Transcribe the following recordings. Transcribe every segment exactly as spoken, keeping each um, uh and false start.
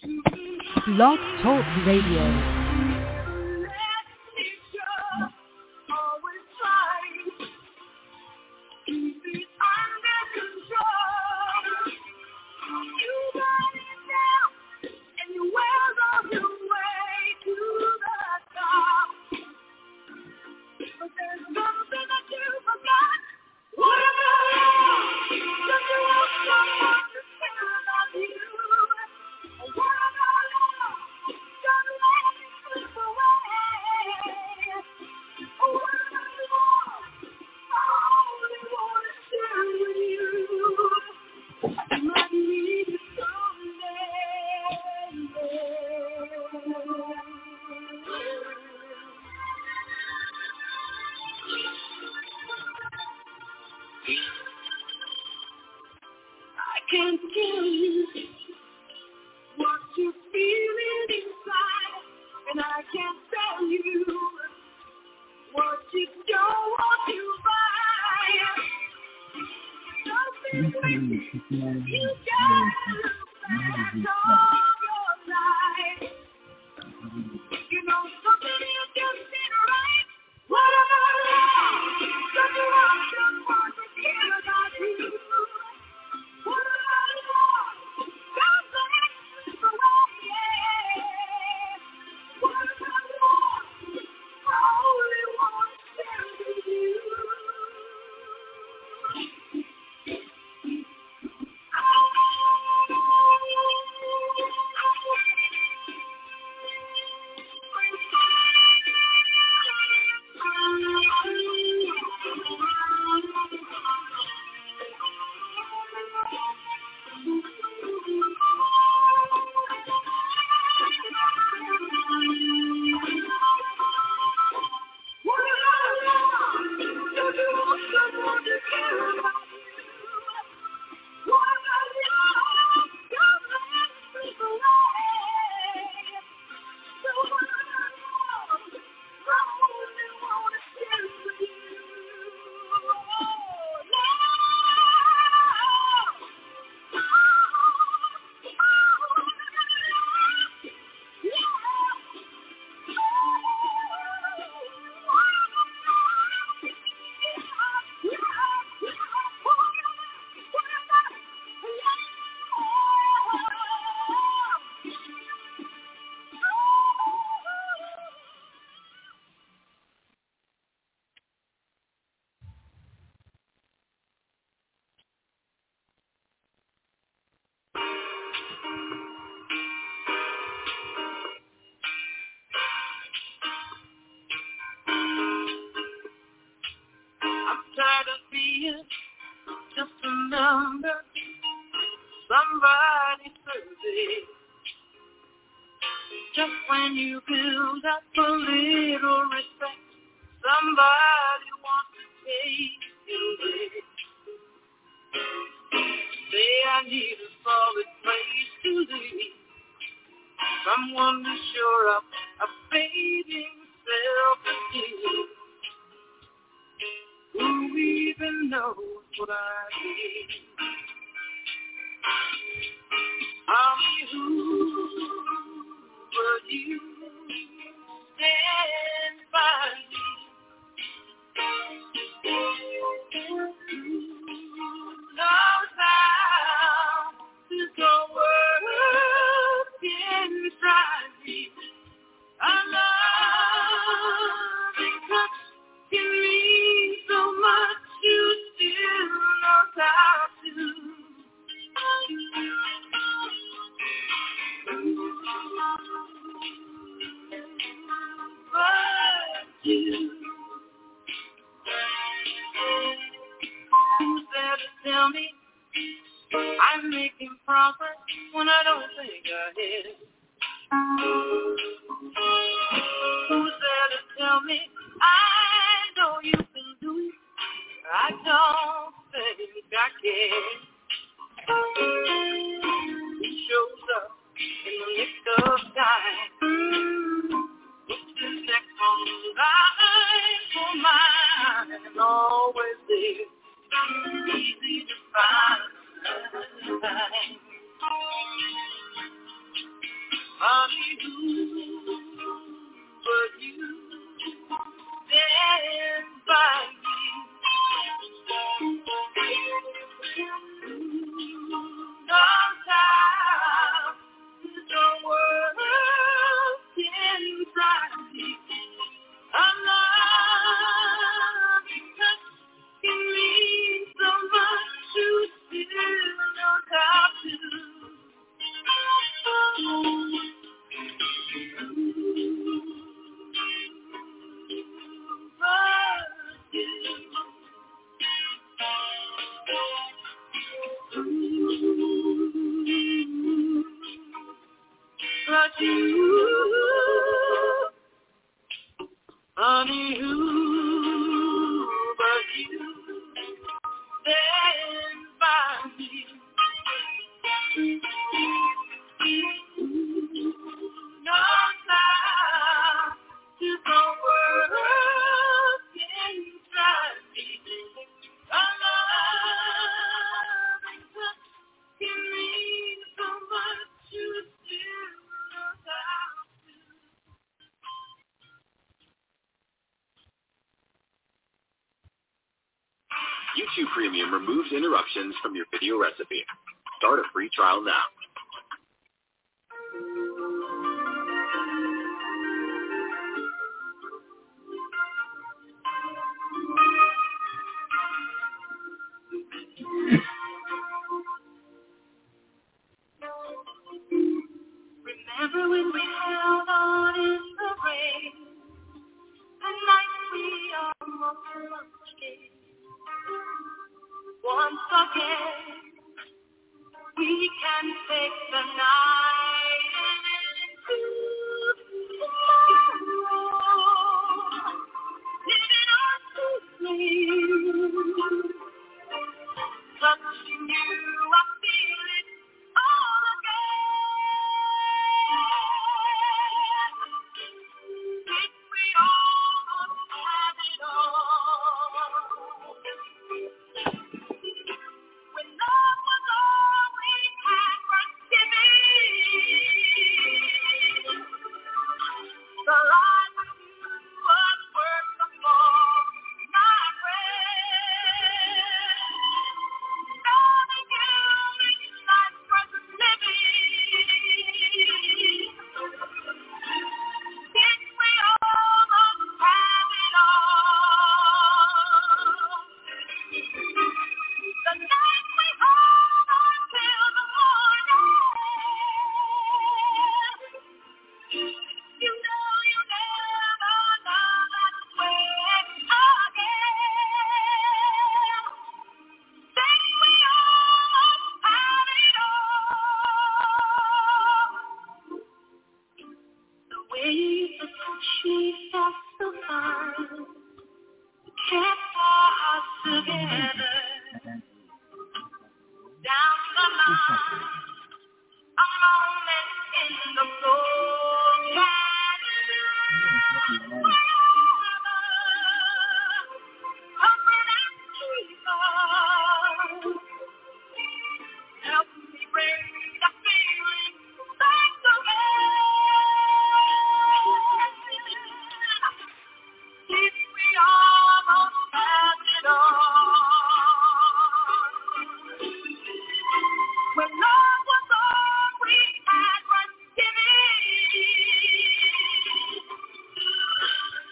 Blog Talk Radio. Easy to find. Honey, who but you stand by me? No time, the world inside me. I love you, you mean so much to still know how to. But you, honey, who but you stand by me? No time to the world inside me. I love and touch you mean so much you still know how to. YouTube Premium removes interruptions from your video recipe. Start a free trial now. Remember when we held on in the rain, the night we almost lost it. Once again, we can take the night into tomorrow, living on to sleep. Touching you, I feel it all again. Did we almost have it all? When love was all we had worth giving, the life with you was worth the fall, my friend. Loving you makes life worth living. Did we almost have it all? The night we hold on till the morning. You know you never love that way again. Then we almost have it all. The way you used to touch me felt so fine. Kept our hearts together. Down the line, a moment in the floor can last forever. Comfort and sweetheart, help me bring the feeling back again. Did we almost have it all? When love was all we had worth giving,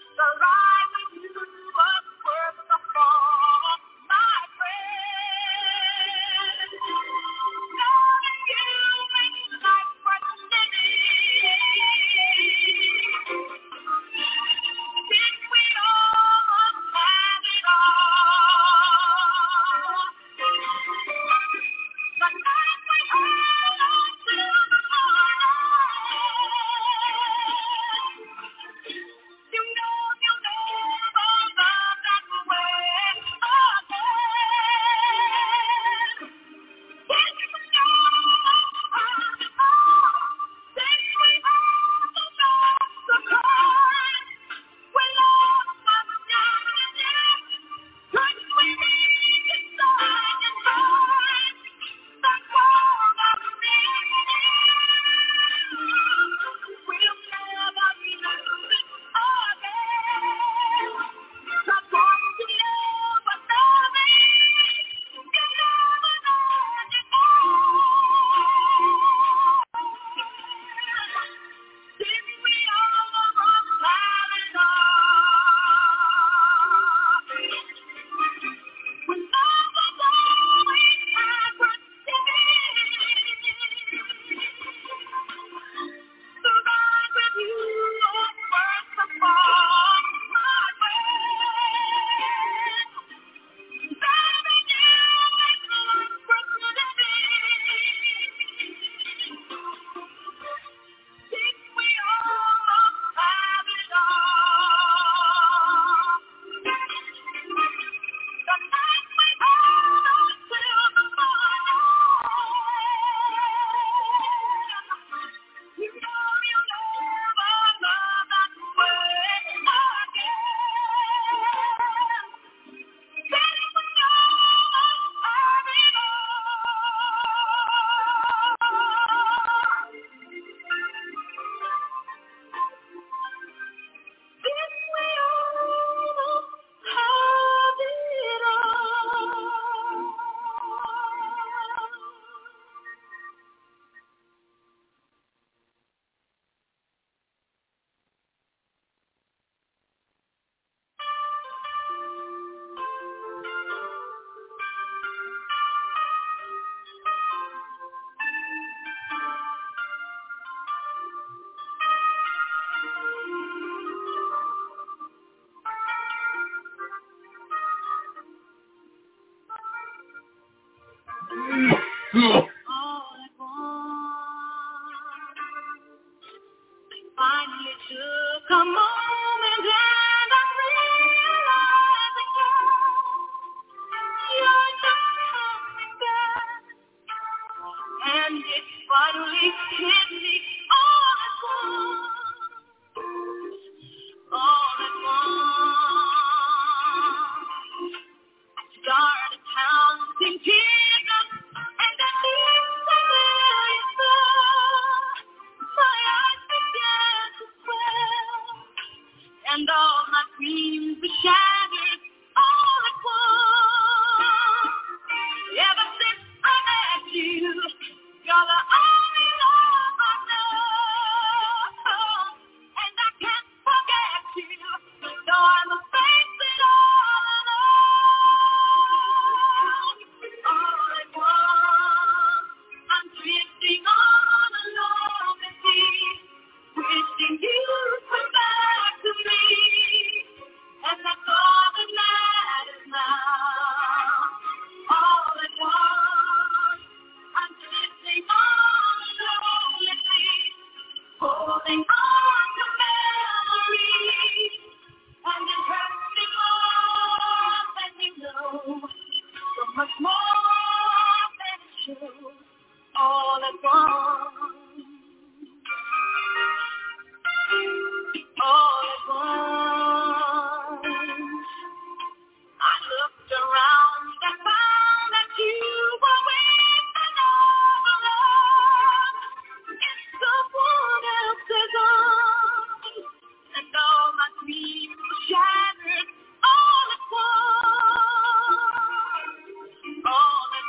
finally took a moment and I realized again, you're not coming back. And it finally hit me all at once, all at once. I started counting tears up, and I instantly saw my eyes began to swell, and all my dreams were shattered all at once. Ever since I met you, you're the only love I know, and I can't forget you, though I'm a face it all alone. All at once, I'm drifting on a lonely sea, wishing you'd come back to me, and that's all that matters now. All at once, I'm drifting on a lonely sea, holding on to memories, and it hurts me more than you know, so much more than it shows. All at once, all at once, I looked around and found that you were with another love in someone else's arms, and all my dreams were shattered all at once, all at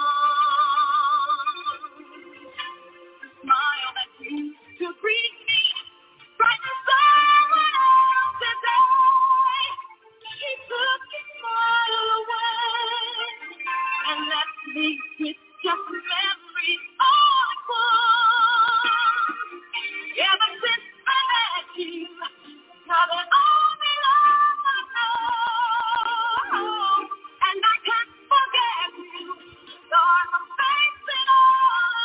once. The smile that used to greet me brightened someone else's eye. She took his smile away and left me with just memories all at once. Ever since I met you, you're the only love I know, and I can't forget you, though I'm a face it all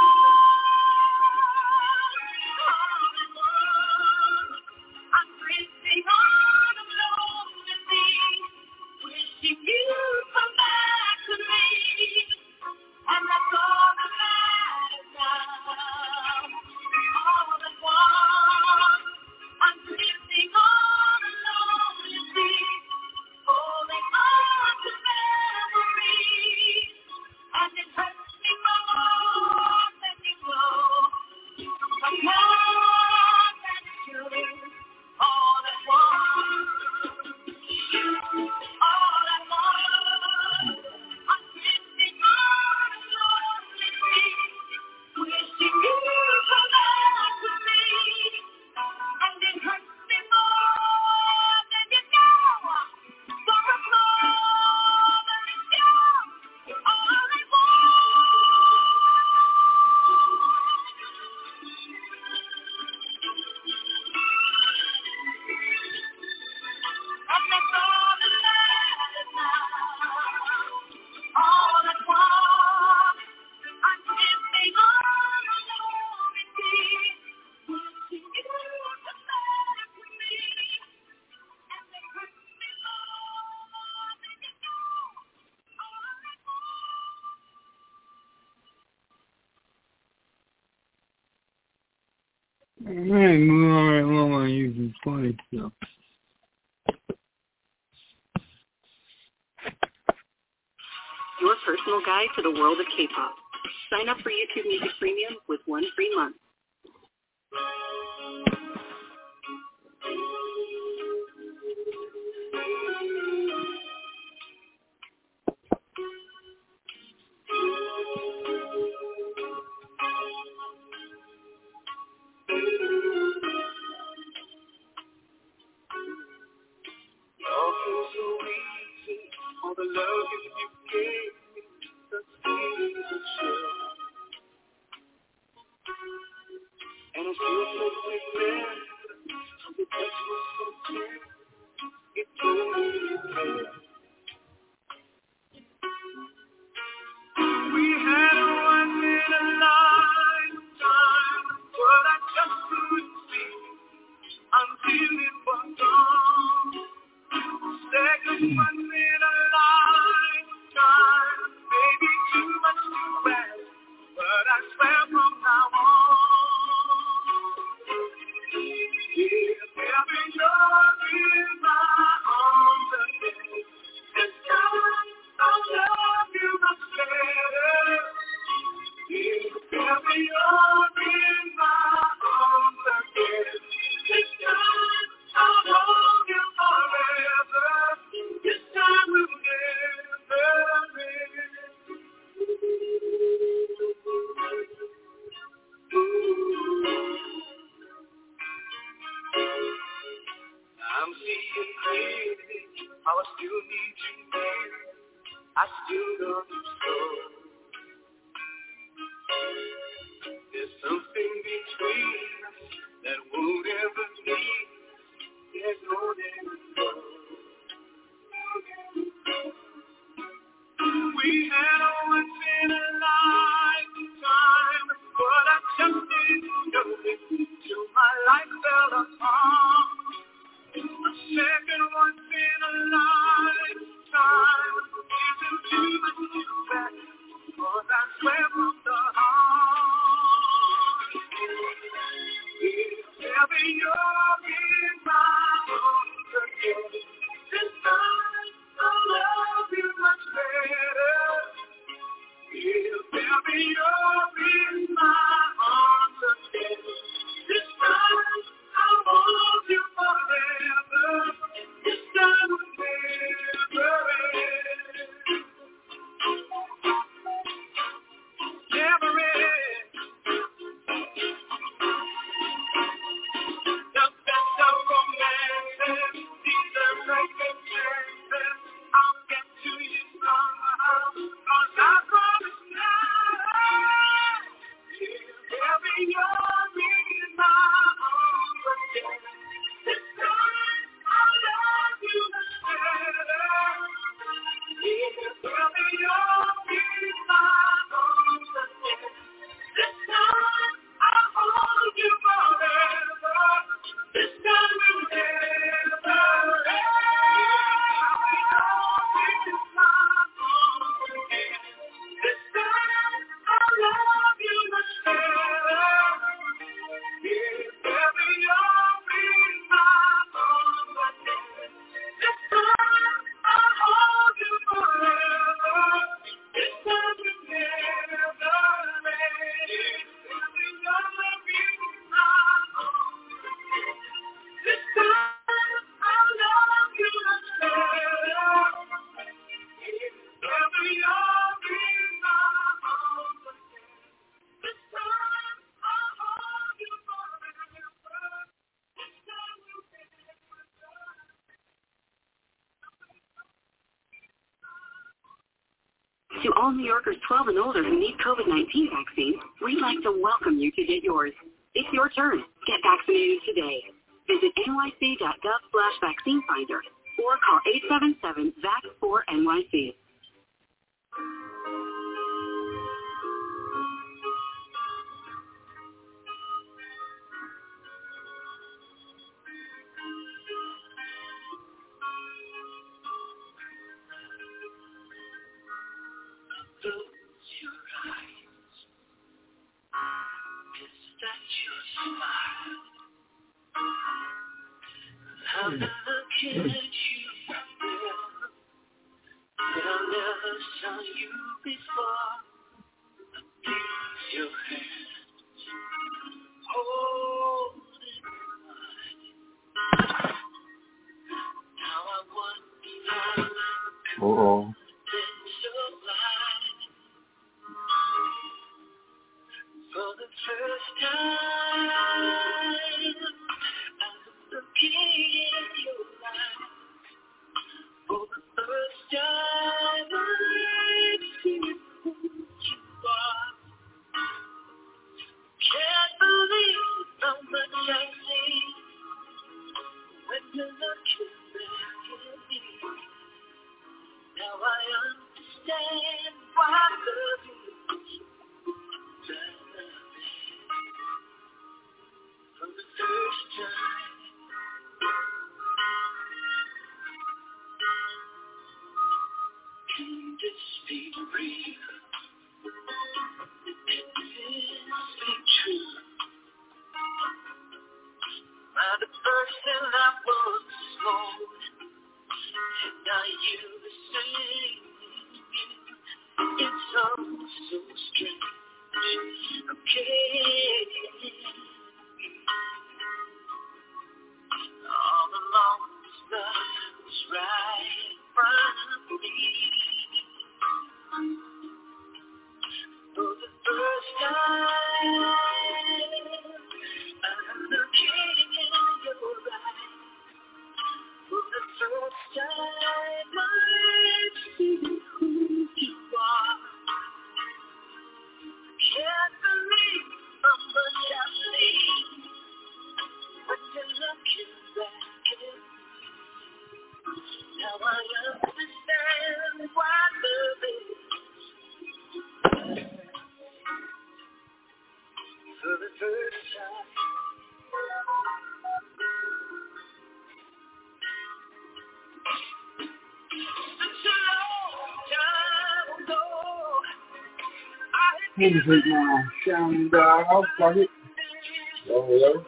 alone. All at once, I'm drifting on a lonely sea, wishing you'd come back to me, and that's all that matters now. All at once, I'm drifting on a lonely sea, holding on to memories, and it hurts me more than you know, but more than you. All at once, all at once, I'm drifting on a lonely sea, wishing you'd come back to me, and it hurts me more than you know, so much more than you know. All at and that's all that matters now. All at once, I'm drifting on a lonely sea, wishing you would come back to me, and it hurts me more than you know. All at I ain't moving all right long on you some funny stuff. Your personal guide to the world of K-pop. Sign up for YouTube Music Premium with one free month. all feels so easy, all the love you gave me, the feelings that share. And I still take me there, so the touch was so clear, it told me you care. We had a once in a lifetime, but I just couldn't see how I still need you near. I still love you so. There's something between us that won't ever leave. There's no letting go. We had a once in a lifetime, but I just didn't know it till my life fell apart. A second once in a lifetime isn't too much to back, for that's where from the heart. If ever you're in my arms again, this time I'll love you much better. If ever you're in my arms again, this time I'll hold you forever. This time will never end. Never end. The best of romances, these are second chances. I'll get to you somehow, 'cause I promise now. If ever you're in my arms again, this time I'll love you much better. If ever you're in my arms again, this time I'll hold you forever. This time will never end. If my arms again, this time I'll love you much better. If ever you're in my arms again, this time I'll hold you forever. This time will never end. If ever you're in my arms again, this time I'll love you much better. If ever you're in my arms again, this time I'll hold you forever. This time will never end. To all New Yorkers twelve and older who need COVID nineteen vaccine, we'd like to welcome you to get yours. It's your turn. Get vaccinated today. Visit nyc.gov slash vaccine finder or call eight seven seven, V A C four N Y C. Close your eyes. Is that your smile? I've been looking at you, but I never saw you before. Use your hands, hold it wide. Now I wonder how Uh-oh. it's so light. For the first time, I'm looking in your eyes. For the first time, I see who you are. Can't believe how much I see when you're looking back at me. Now I understand why I love you. For the first time, can this be real? Can this be true? Am I the person I was before? And are you the same? It's all so strange. Okay. All along, this love was right in front of me. For the first time, I'm looking in your eyes. For the first time, Need to take my sound dial off, plug it. Oh, hello.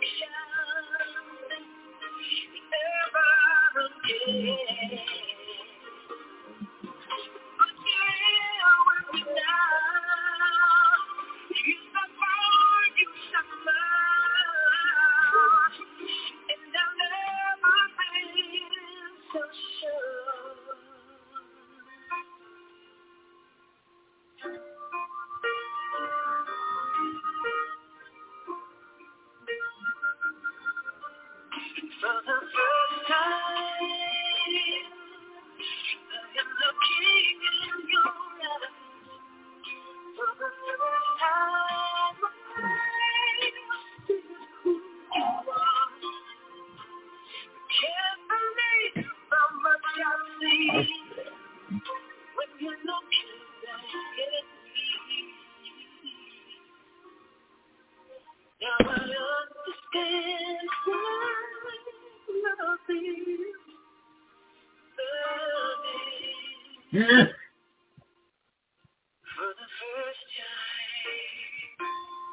For the first time, I am looking in your eyes. For the first time, I see who you are. Can't believe how much I see when you're looking back at me. Now I understand why. Yeah. For the first time.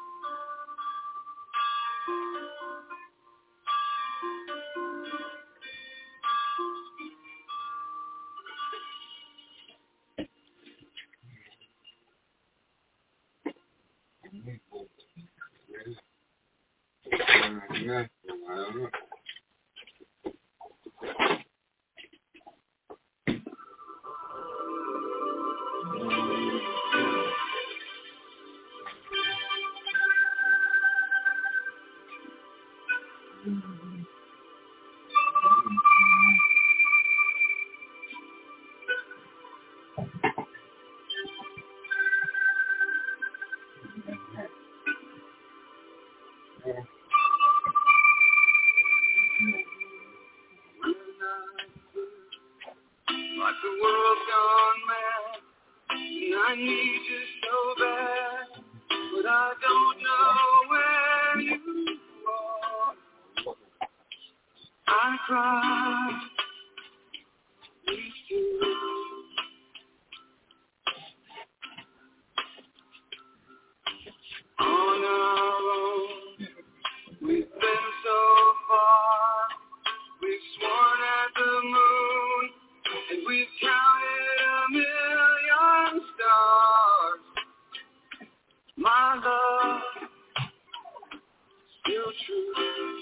Like the world's gone mad, and I need you so bad, but I don't know where you are. I cry, we do. On our own, we've been so far, we've sworn at the moon, and we've counted a million stars. My love, still true.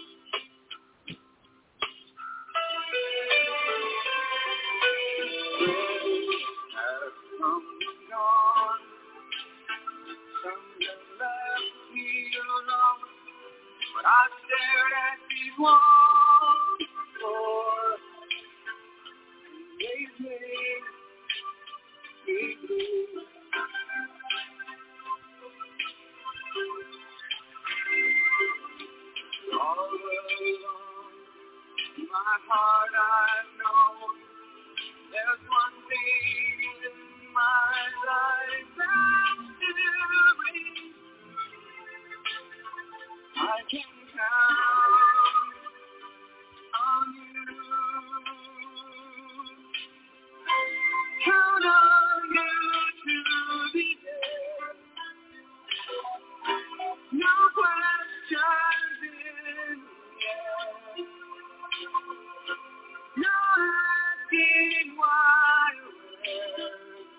Days have come and gone. Some have left me alone, but I stared at these walls for they made me blue. All along my heart I've known there's one thing in my life that still rings. I can count on you. Count on you to the end. No questions in the end. No asking why or when.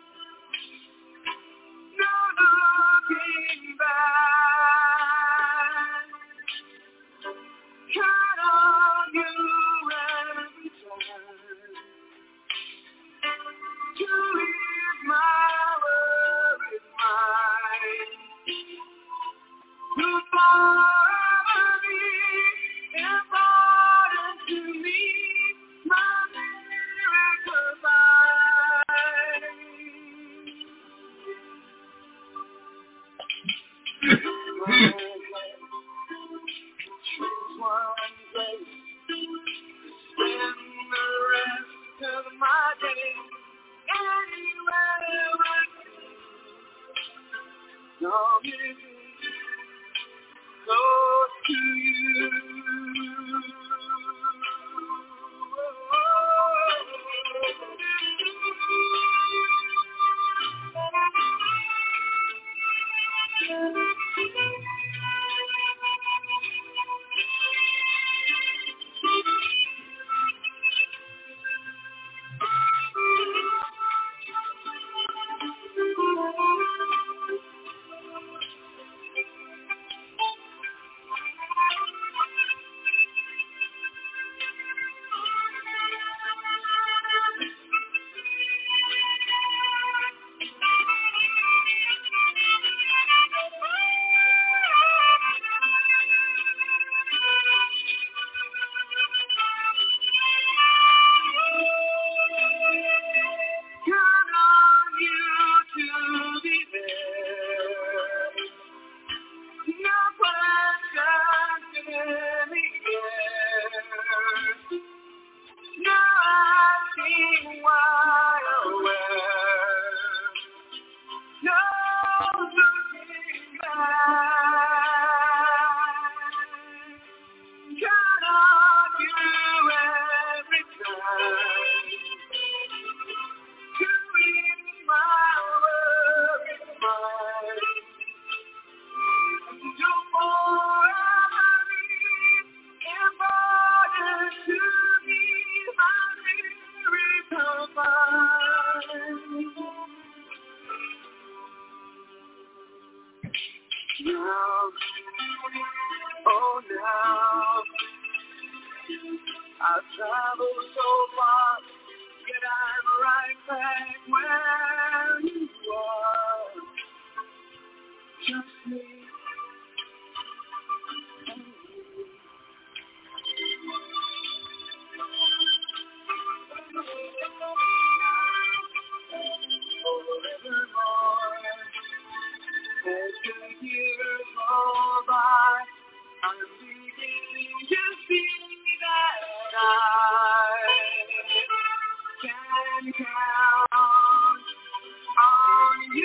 No looking back. Count on you every time to leave my worries mine. You'll forever be important to me, my miracle vine. Choose one place to spend the rest of my days, anywhere with you. Long as it's close to you. traveled so far, yet I'm right back where you are. Just me and you. Forevermore, as the years go by, I'm beginning to see that I can count on you.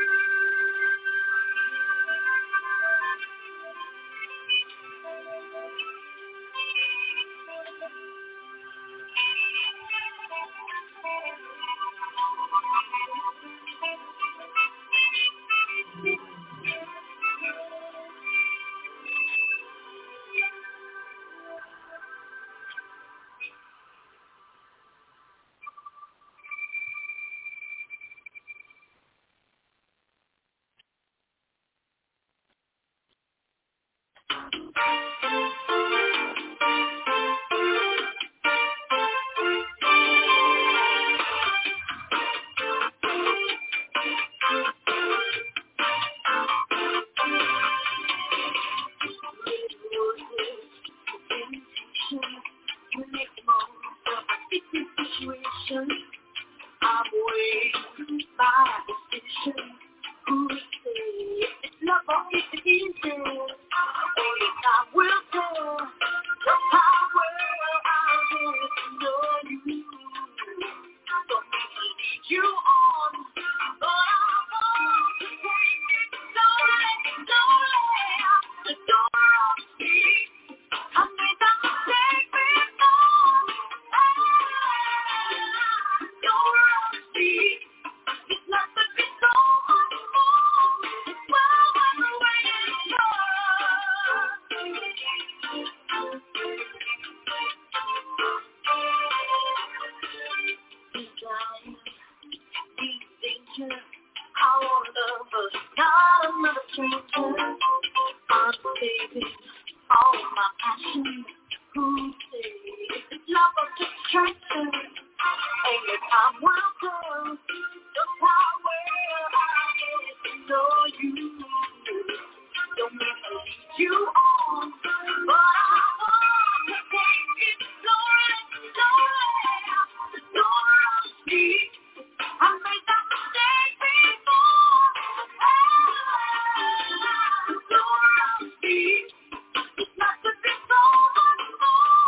I'm waiting my decision. Who say it's love or it's easy? Only time will tell. Just how well I get to know you. Don't need to lead you on, but I want to take it slowly, slowly out the door of me. I made that mistake before. Door of me. It's not that it's so much more. It's well on the way it's Desire, deep danger. I want love, but not another stranger. I'm saving all my passion. Who say it's love or distraction? And your time will come. Just how well I get to know you. Don't mean to lead you on, but I want to take it slowly, slowly out the door of me. I made that mistake before. The door of me. It's not to be so much more.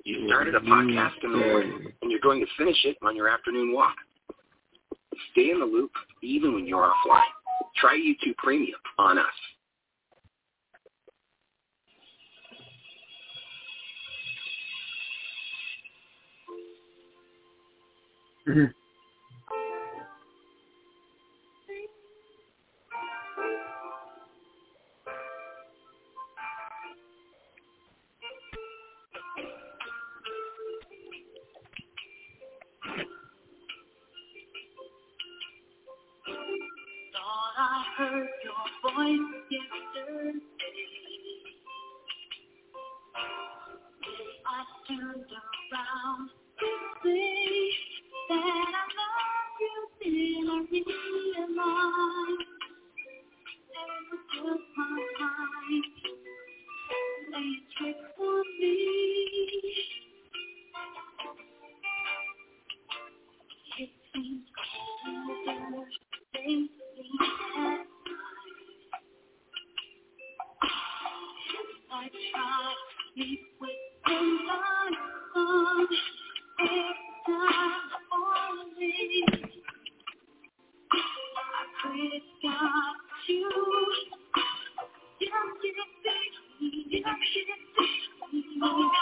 You started a podcast in the morning, and you're going to finish it on your afternoon walk. Stay in the loop even when you're offline. Try YouTube Premium on us. Mm-hmm. Thought I heard your voice yesterday. I turned around to say that I love you, then I realized it was just my mind playing tricks on me. It seems colder lately at night. I try to sleep with the lights on. Every time I fall asleep, I pray to God you just can't see me, just can't see me. When all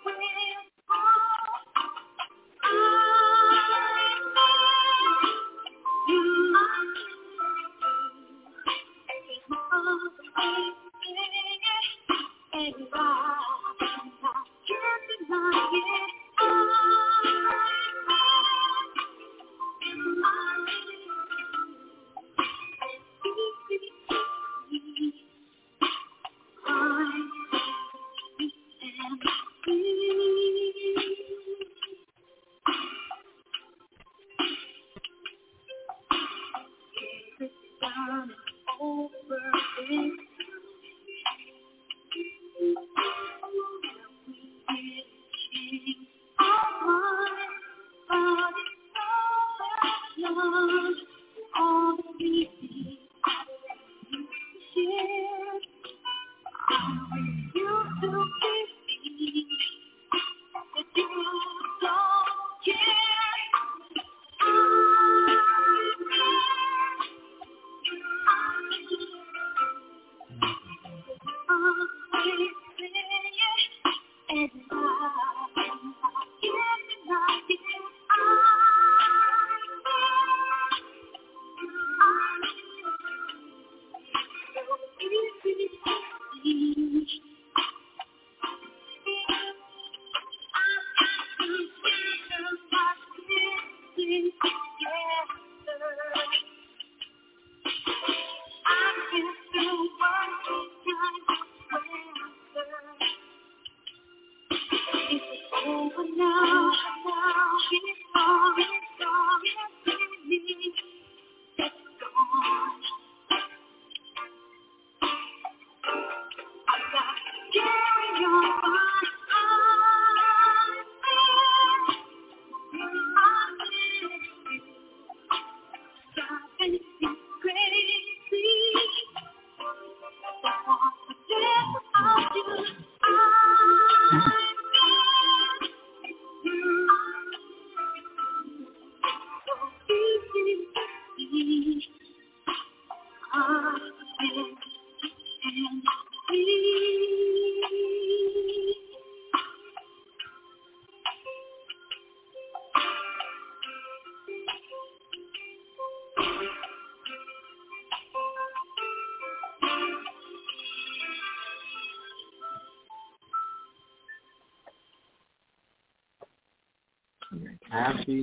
Happy.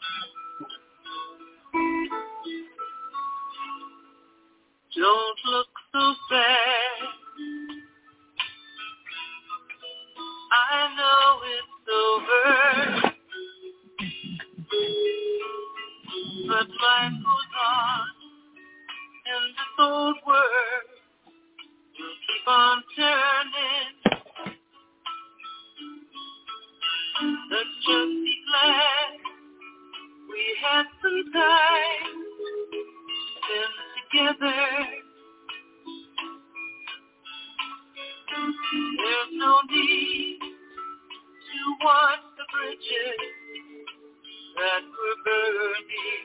Don't look But life goes on, and this old world will keep on turning. Let's just be glad we had some time spent together. There's no need to watch the bridges that were burning.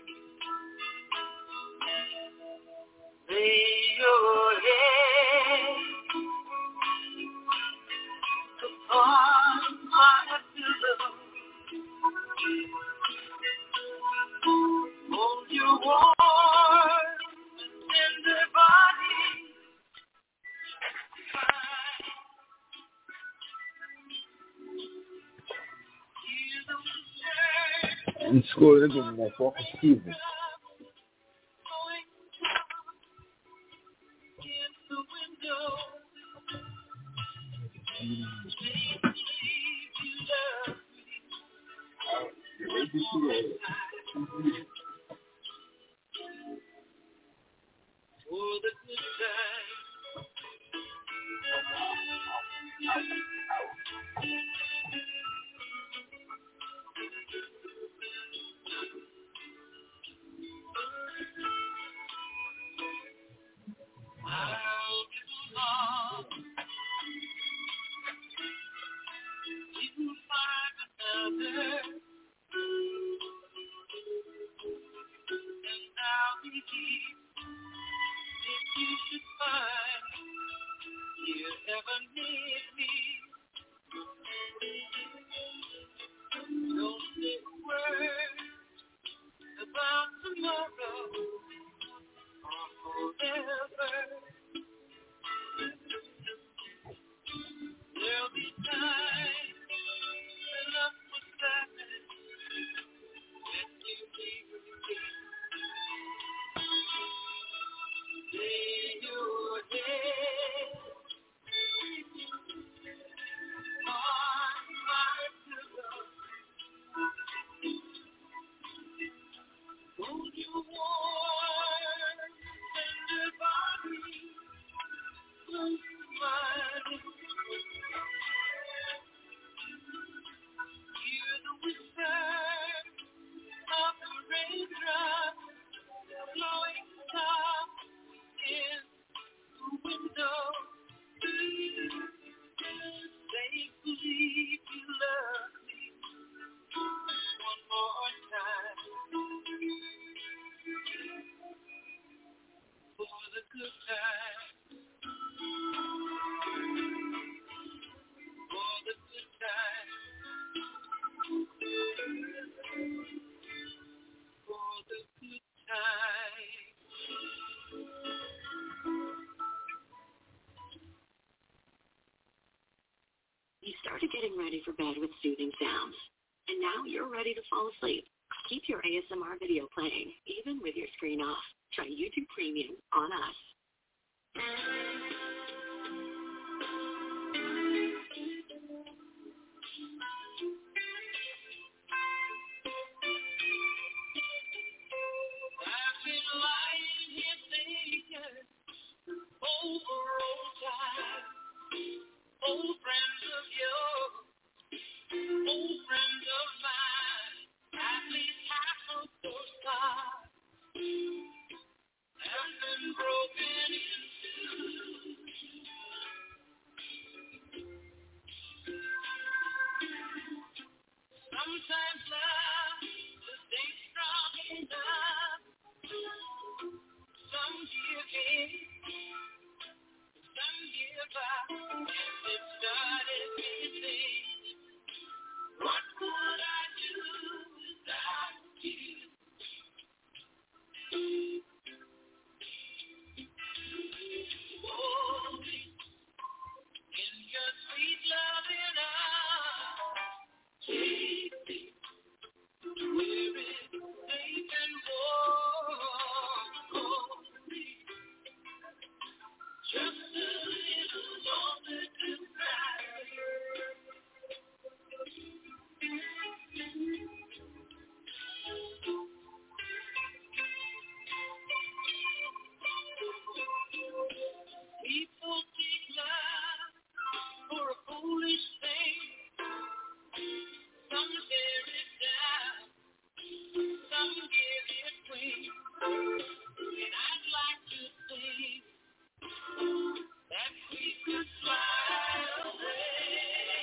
Lay your head upon my pillow. Hold your warm, tender body. In school, they're giving that fucking Steven. For the good time. I'll get along. You will find another. And I'll be here if you should find you ever need me. Don't say a word about tomorrow or forever. There'll be time enough for sadness when you leave me. Lay your head on my pillow. Hold your warm, tender body close to mine. Hear the whisper of the raindrops blowing soft in the window. Say, believe you love me one more time. For the good time. For the good time. For the good time. You started getting ready for bed with soothing sounds, and now you're ready to fall asleep. Keep your A S M R video playing, even with your screen off. Try YouTube Premium on us. I've been lying here thinking over old times, old friends of yours, old friends of mine. At least half of those stars have been broken into. And I'd like to see that we could fly away.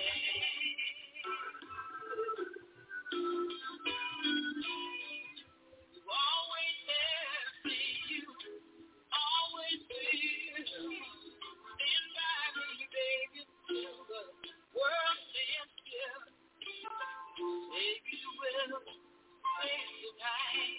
You always there, see you, always feel. Stand by me, baby, till the world stands still. Maybe you will take the time.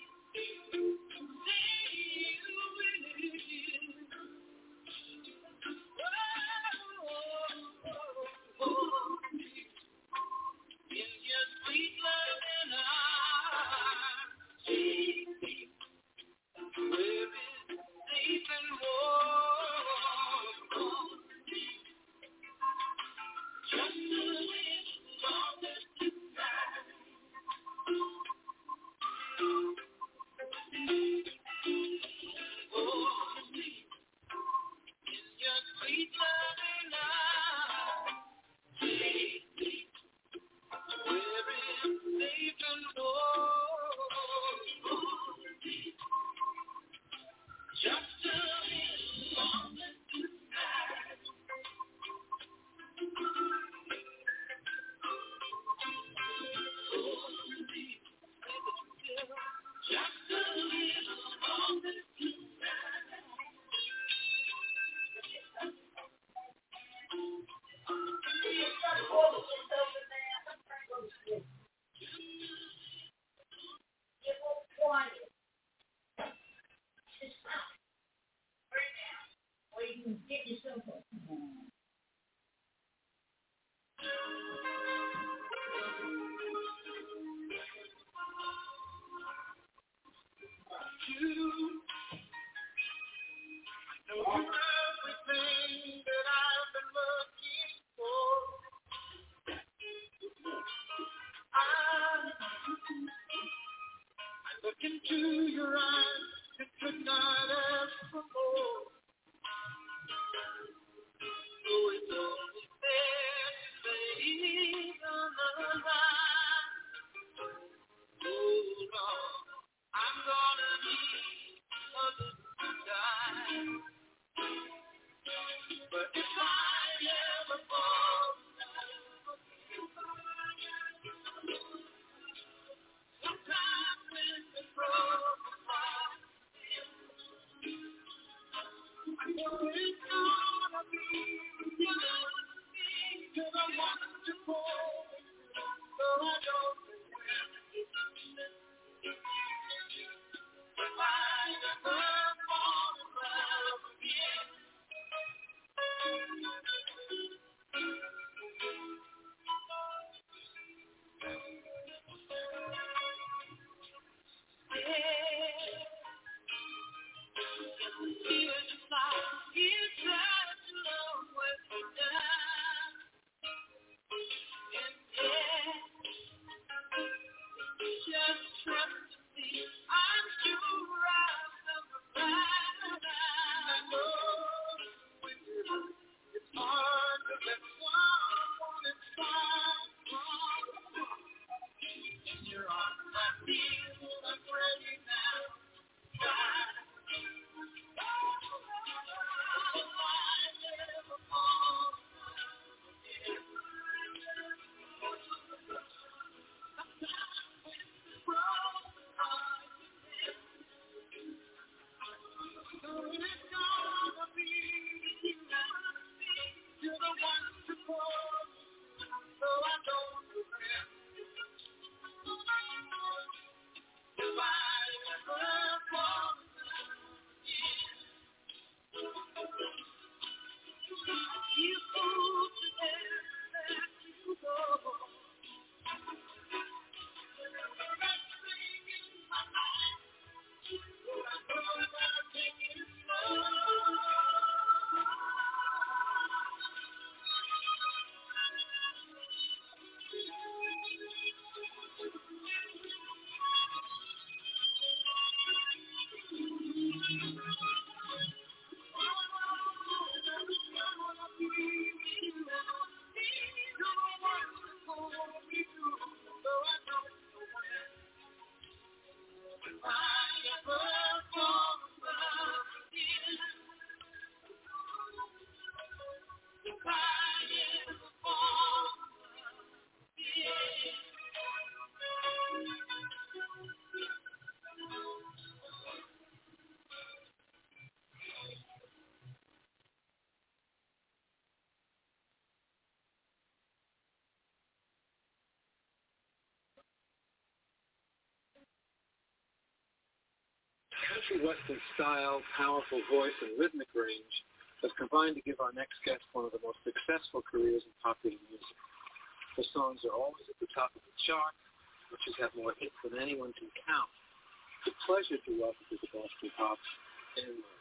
country western style, powerful voice, and rhythmic range have combined to give our next guest one of the most successful careers in popular music. Her songs are always at the top of the chart, which has had more hits than anyone can count. It's a pleasure to welcome to the Boston Pops, Anne Murray.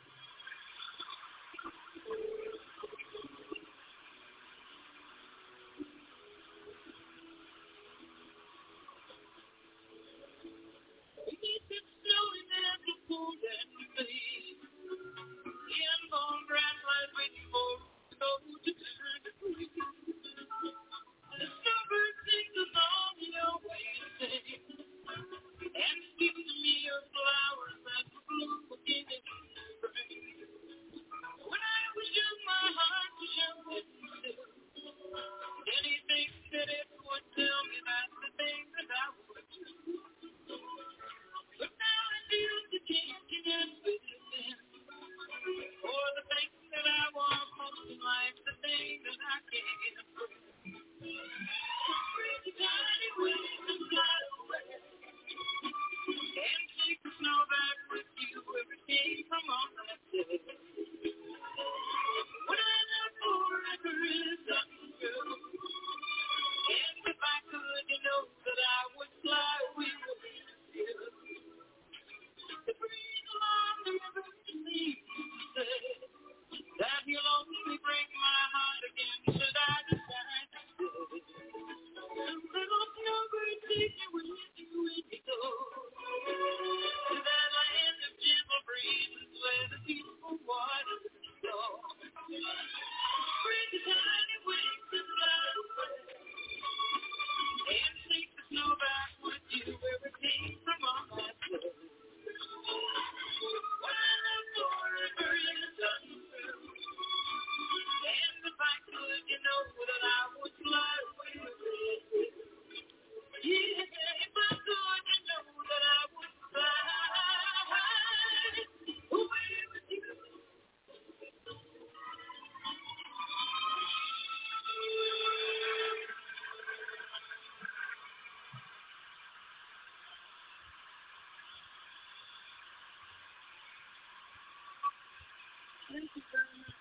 Thank you very much.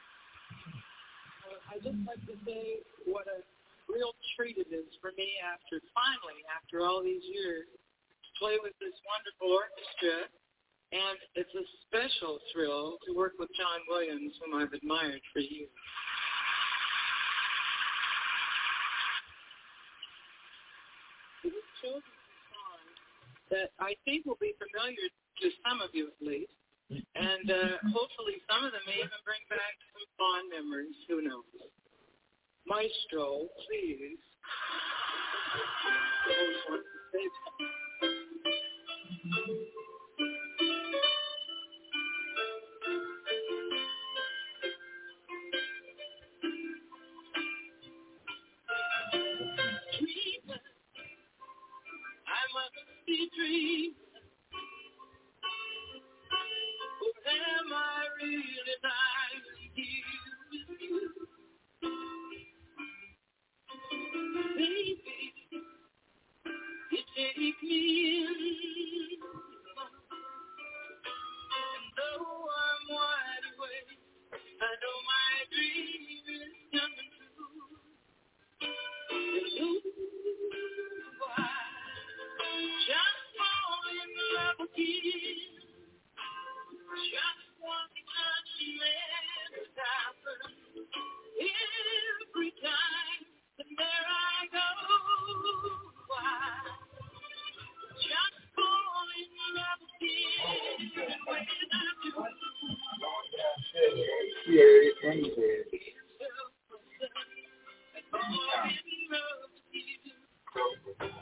Uh, I'd just like to say what a real treat it is for me after, finally, after all these years, to play with this wonderful orchestra. And it's a special thrill to work with John Williams, whom I've admired for years. He was chosen a song that I think will be familiar to some of you at least. And uh, hopefully some of them may even bring back some fond memories. Who knows? Maestro, please. I always want to say Dreamer, I must be dreaming. Am I really lying here with you? Baby, you take me in. And though I'm wide awake, I know my dream is coming true. And ooh, I just fall in love again. Just one touch and it happens every time, and there I go. I just fall in love again when I do. Yeah, anyway. I fall in love again.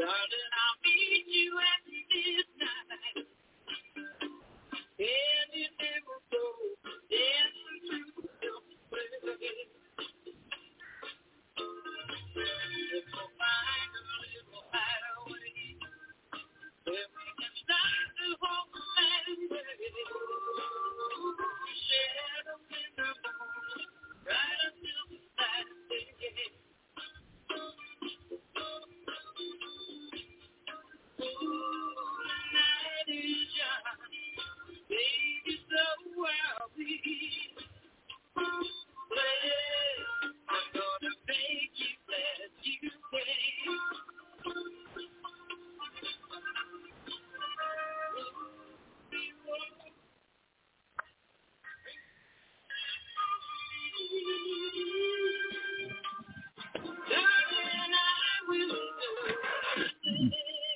Darling, I'll meet you at midnight. And you never go dancing to the play. If we find a little hideaway where we can start to hold and play. Shadows in the moon, right until the light of day. Night is young, baby, so I'll be glad. I'm gonna make you glad you came. Darling, I will do.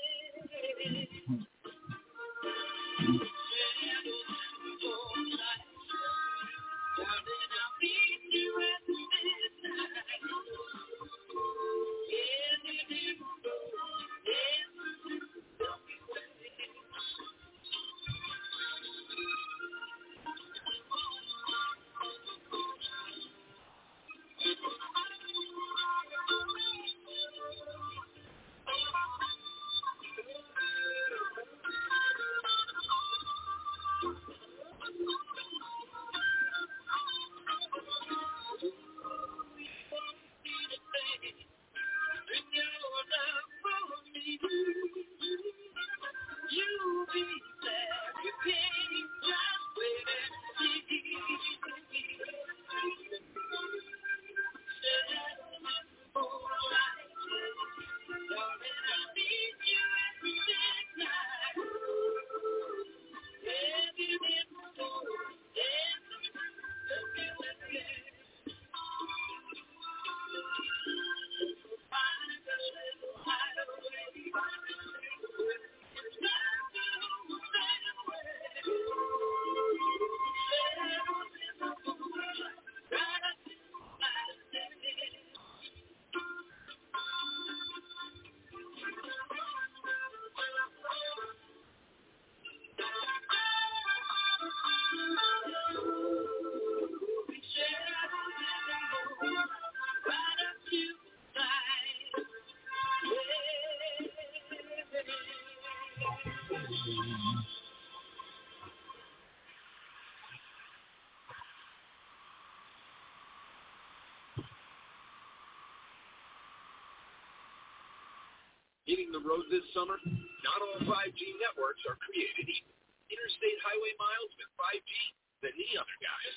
Hitting the road this summer? Not all five G networks are created equal. Interstate highway miles with five G, then the other guys.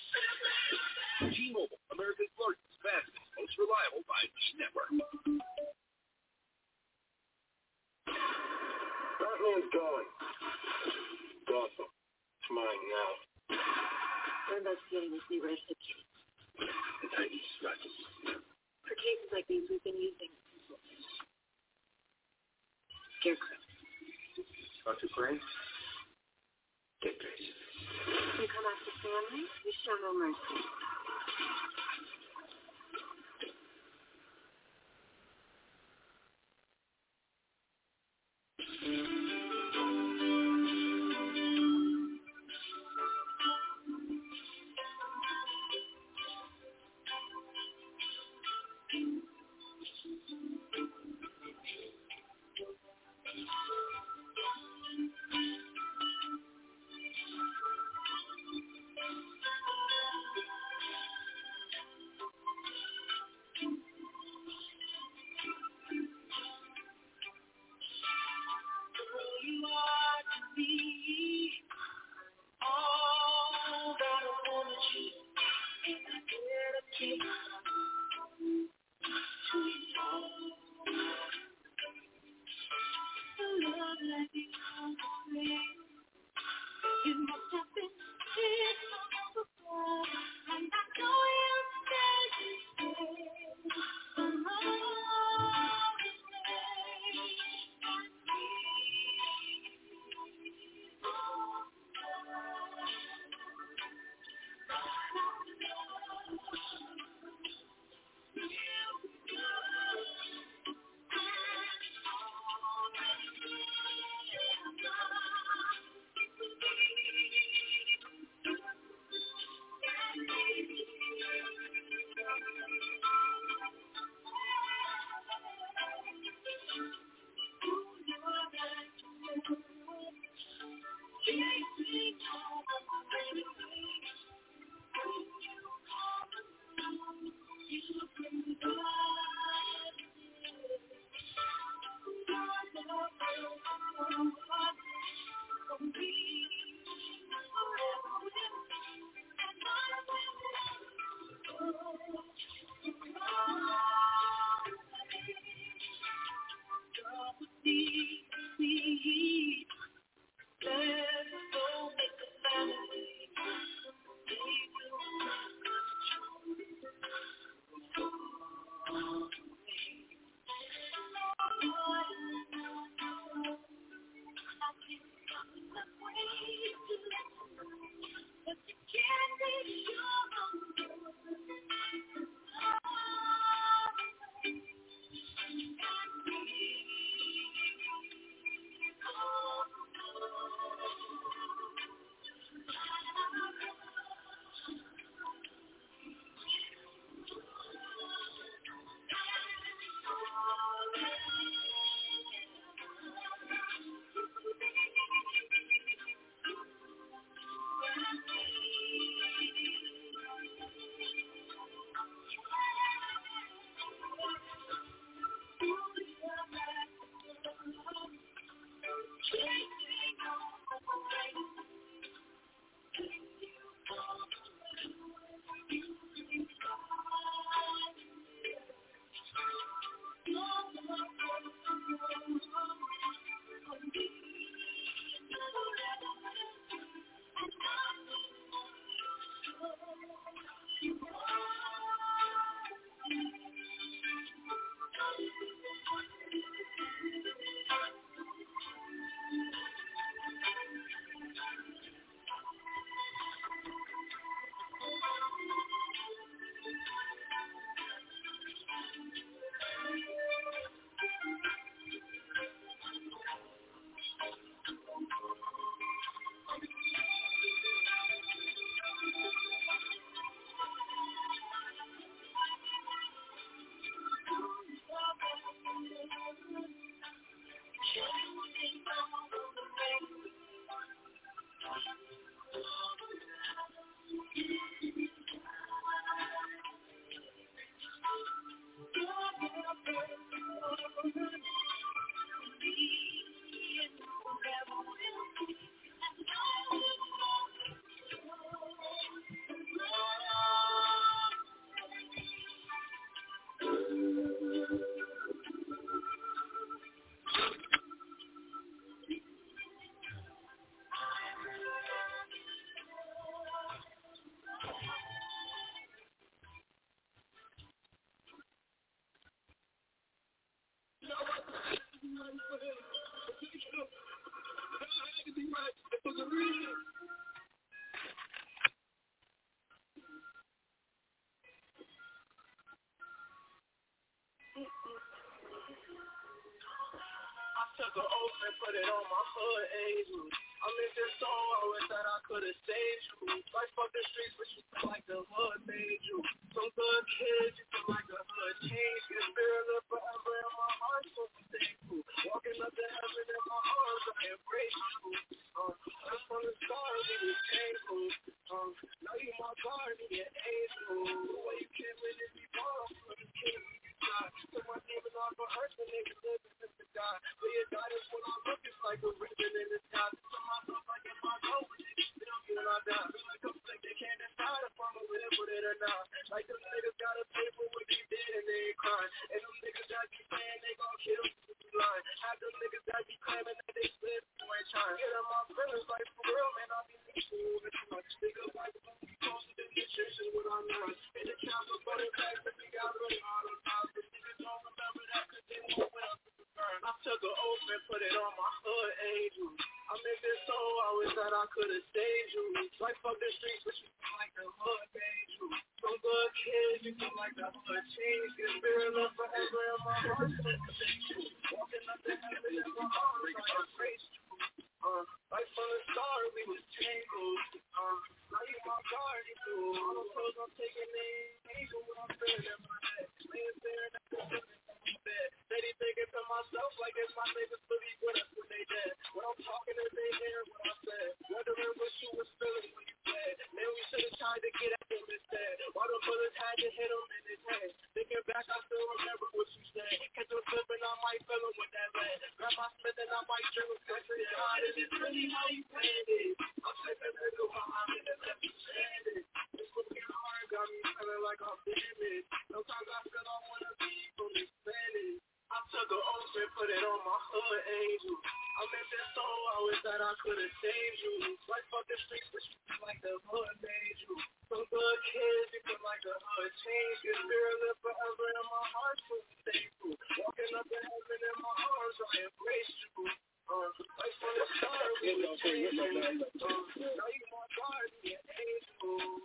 T-Mobile, America's largest, fastest, most reliable five G network. Batman's gone. Gotham. It's mine now. We're investigating the Seaverse case. The tiny scratches. For cases like these, we've been using Scarecrow. Doctor Crane? Get Tracy. You come after family, you show no mercy. see, see. Let's go make a family. We will make us but you can't be sure. Took an oath and put it on my hood angel. I miss this song, I wish that I could have saved you. Like fuck the streets, but you feel like the hood made you. Some good kids, you feel like the hood changed. Your spirit live forever in my heart, so thankful. Walking up to heaven in my arms, I embrace you. Uh, just from the start, we was painful. Um, now you my guardian, you're angel. The way you can't really be born, for the king you try. Took my demons off of earth, and niggas living since the God. But your God is when I look, it's like a ribbon in the sky. So myself, like if I know it, it's still when I die. Like a flick, they can't decide if I'm gonna live with it or not. Like them niggas gotta pay for what they did and they ain't crying. And them niggas that be saying they gon' kill you if you lying. Have them niggas that be claiming that they split, you ain't trying. Get on my feelings like for real, man, I be mixing you with too much. Niggas like them, you posted in the church is what I'm not. In the council, but in fact, that we got rid of all the times. The niggas don't remember that cause they won't well. I took an oath and put it on my hood angel. I miss this soul, I wish that I could have saved you. Like fuck the streets, but you feel like the hood made you. Some good kids, you feel like the hood changed. Your spirit live forever in my heart, so thank you. Walking up the heaven in my arms, I embrace you. Uh, like from the start, we was tangled. Uh, now you my guardian, too. All the clothes I'm taking, they ain't what I'm feeling in my head. Laying there and I'm steady thinking to myself like it's my niggas believe with us when they dead. When I'm talking to they hear what I said. Wondering what you was feeling when you said. Man, we should've tried to get at him instead. Why the bullets had to hit him in his head. Thinking back, I still remember what you said. Catch him slipping, I might fill him with that lead. Grab my Smith and I might drink with country. God, is it really how you planned it? I'm taking a nigga while I'm in the left you stranded. This looking hard got me feeling like I'm damaged. Sometimes I feel I wanna be from this planet. I took an oath and put it on my hood angel. I miss that soul, I wish that I could have saved you. Like fuck the streets, but you feel like the hood made you. Some good kids, you feel like the hood changed you. Spirit live forever in my heart, so thankful. Walking up to heaven in my arms, I embrace you. Uh, like from the start, we were changing. Uh, now you my guardian angel.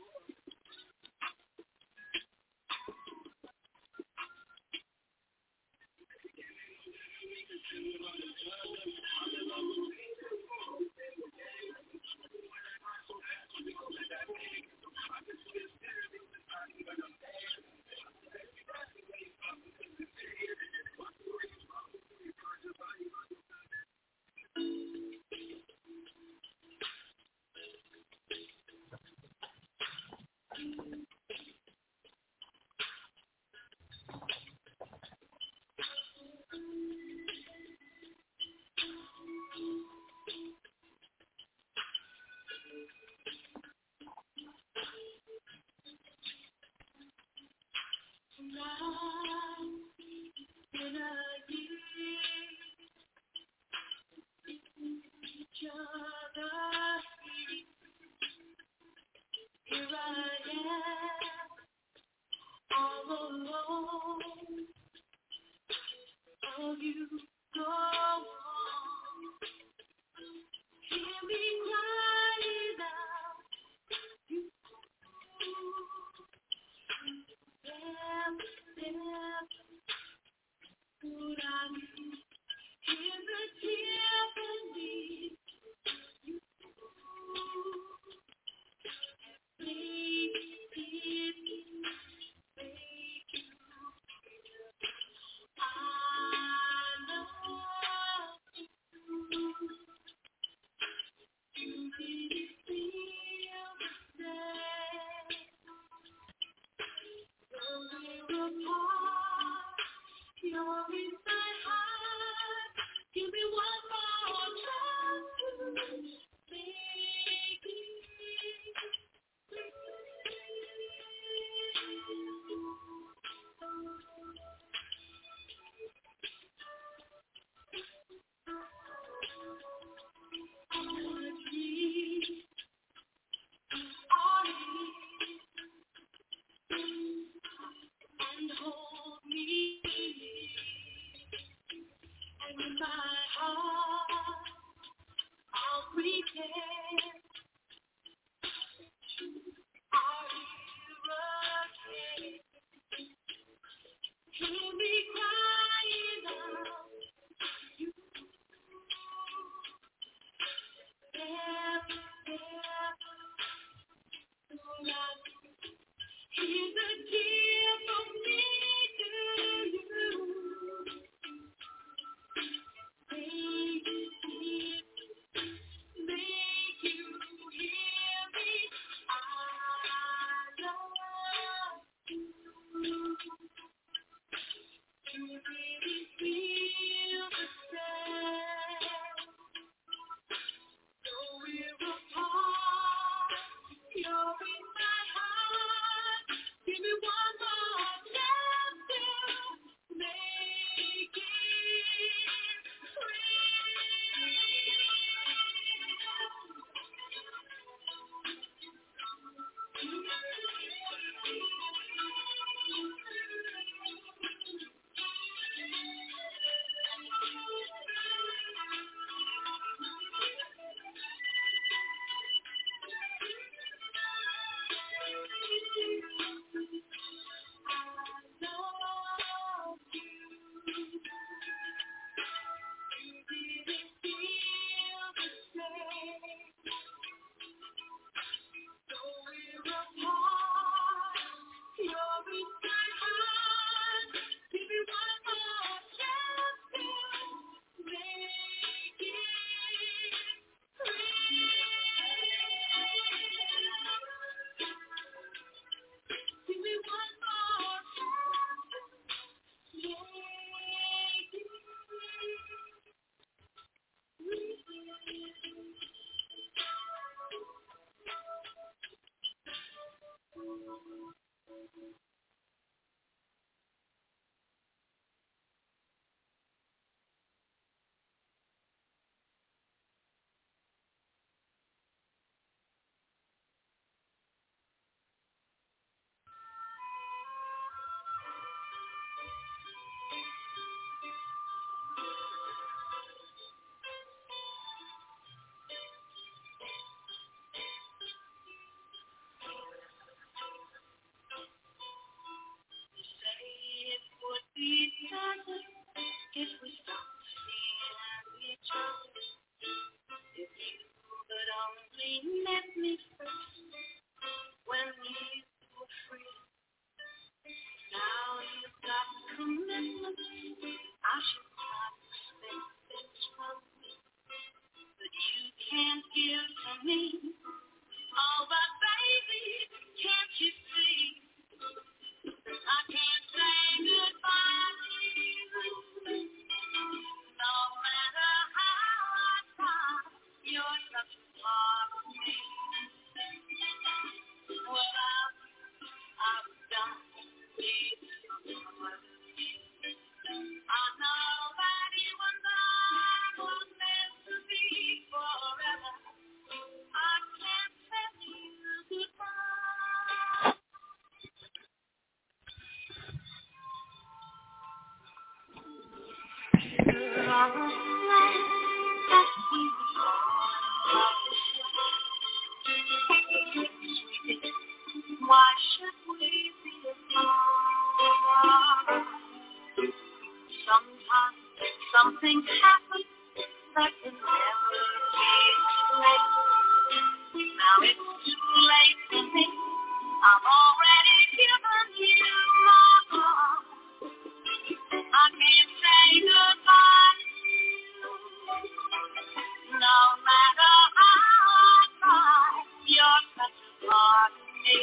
if we stop seeing each other. If you could only met me first when we were free. Now you've got commitments I should have expected from me, but you can't give to me. Oh, but baby, can't you see? I can't say goodbye to you. No matter how I try, you're such a part of me. What I've, I've done, please forgive me. I know that you and I were meant to be forever. I can't tell you goodbye. You're on the land that we were born. Why should we be apart? Sometimes something happens that can never be explained. Now it's too late for me. I've already given you my heart. I can't say goodbye to you. No matter how I try, you're such a part of me.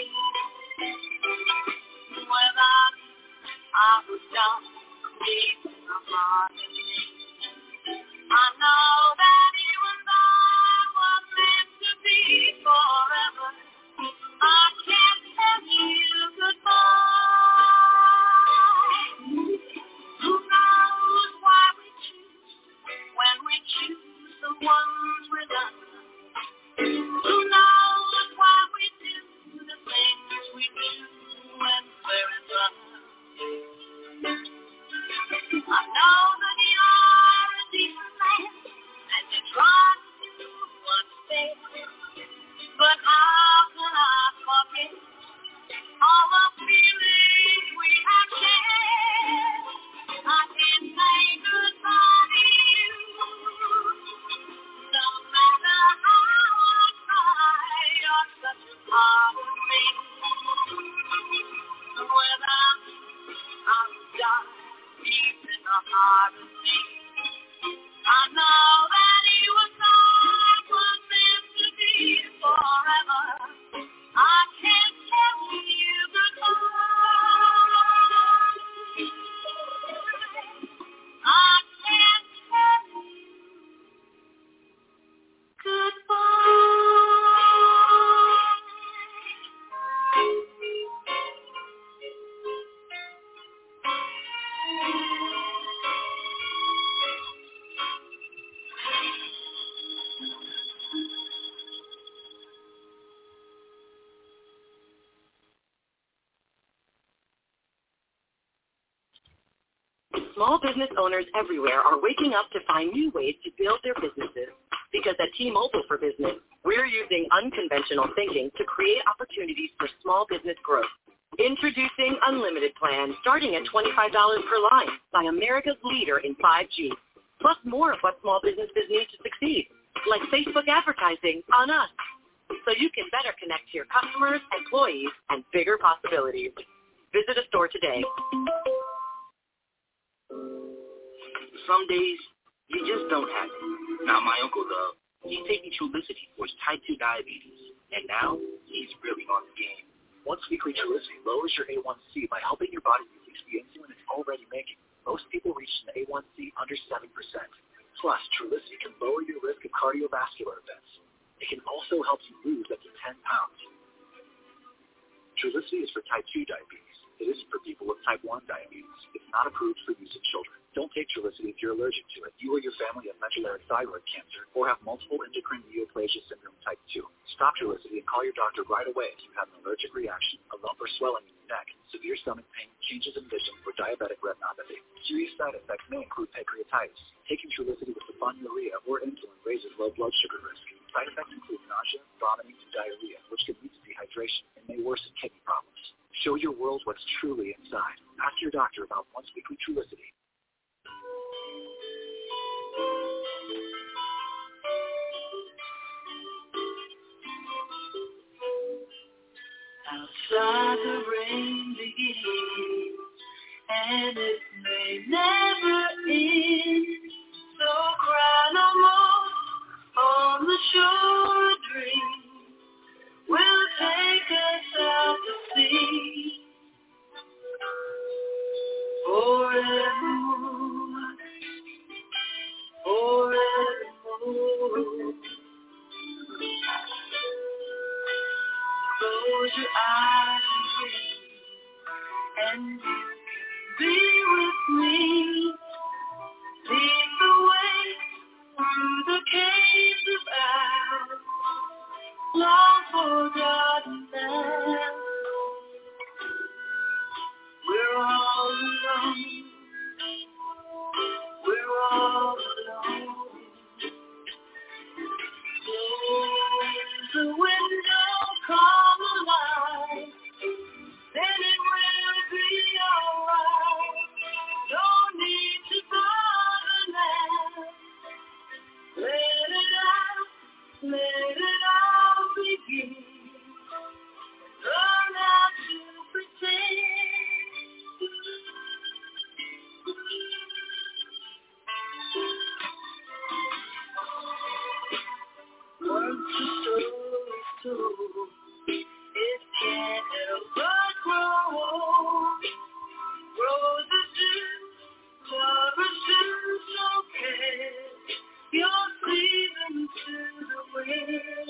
Without you, I was done leaving a heart of me. I know that you and I were meant to be forever. I can't tell you goodbye. Who knows why we choose when we choose the ones we love? Who knows why we do the things we do when we're in love? I know that you're a decent man and you try to do what's fair, but how can I forget all the feelings we have shared? I can't say goodbye to you. No matter how I try, you're such a part of me. Without you, I'm done deep in the heart of me. I know that you and I were meant to be forever. I can't tell you goodbye. I can't tell you goodbye. Small business owners everywhere are waking up to find new ways to build their businesses. Because at T-Mobile for Business, we're using unconventional thinking to create opportunities for small business growth. Introducing Unlimited Plan, starting at twenty-five dollars per line by America's leader in five G. Plus more of what small businesses need to succeed, like Facebook advertising on us, so you can better connect to your customers, employees, and bigger possibilities. Visit a store today. Some days, you just don't have it. Now, my uncle, though, he's taking Trulicity for his type two diabetes, and now he's really on the game. Once-weekly Trulicity lowers your A one C by helping your body release the insulin it's already making. Most people reach an A one C under seven percent. Plus, Trulicity can lower your risk of cardiovascular events. It can also help you lose up to ten pounds. Trulicity is for type two diabetes. It isn't for people with type one diabetes. It's not approved for use in children. Don't take Trulicity if you're allergic to it. You or your family have medullary thyroid cancer or have multiple endocrine neoplasia syndrome type two. Stop Trulicity and call your doctor right away if you have an allergic reaction, a lump or swelling in your neck, severe stomach pain, changes in vision, or diabetic retinopathy. Serious side effects may include pancreatitis. Taking Trulicity with sulfonylurea or insulin raises low blood sugar risk. Side effects include nausea, vomiting, and diarrhea, which can lead to dehydration and may worsen kidney problems. Show your world what's truly inside. Ask your doctor about once-weekly Trulicity. where the rain begins, and it may never end. So cry no more on the shore. A dream will take us out to sea forevermore, forevermore. Close your eyes and be with me. Lead the way through the caves of ours, long forgotten now. We're all alone. We're all alone. Close the window, come alive, then it will be alright. No need to bother now. Let it out, let it all begin. Learn how to pretend. Once the story's told, it can't help but grow old. Roses do, flowers do, so cast your season to the wind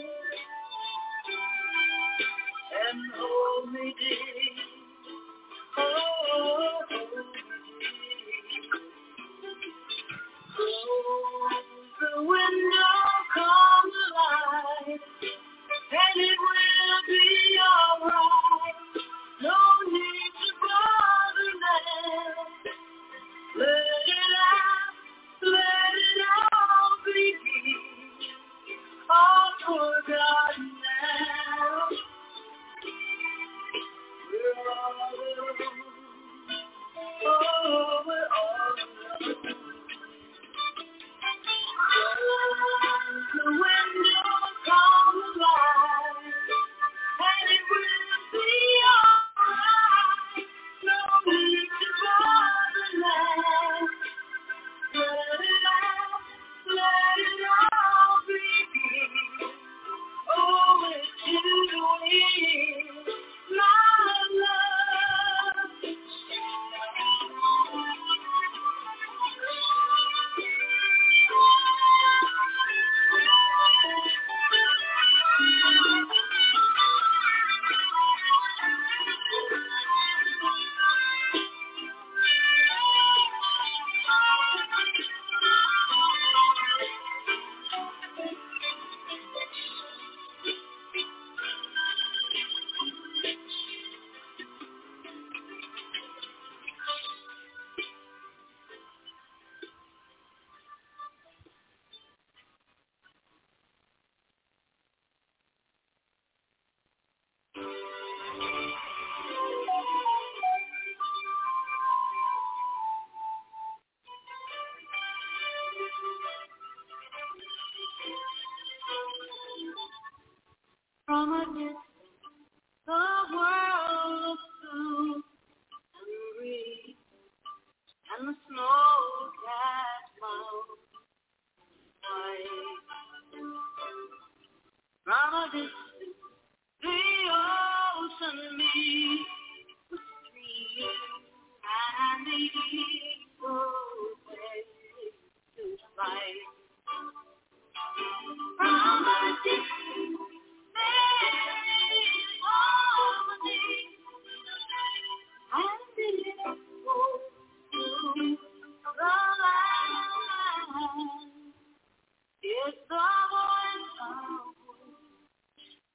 and hold me dear. Oh, hold me dear. Close the window, come alive, and it will be alright. No need to bother now. Let it out, let it all begin. All forgotten now. We're all alone. Oh, we're all alone. Close the window, come alive, and it will be alright. No need to bother now. Let it out, let it all begin. Oh, it's you and my love. From a distance, the world looks blue and green, and the snow-capped mountains white. From a distance, the ocean meets the stream, and the eagle takes to flight. From a distance, it's the voice of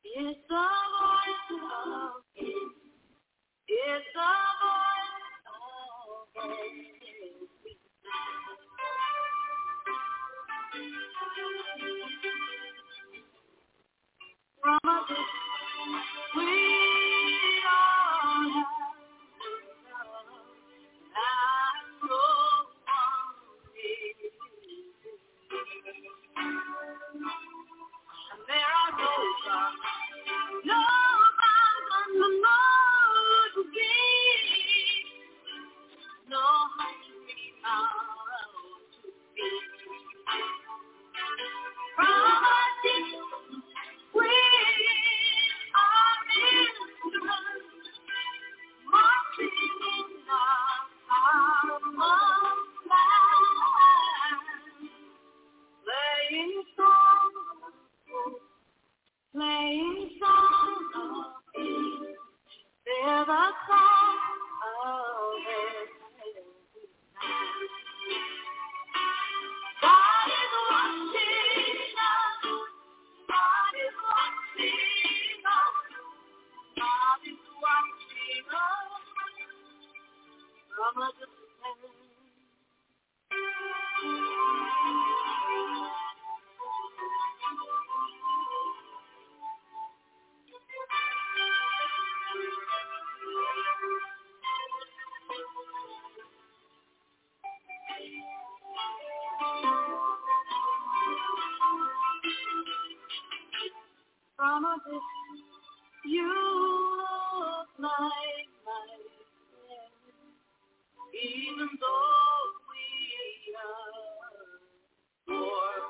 From a distance, you look like my friend, even though we are poor.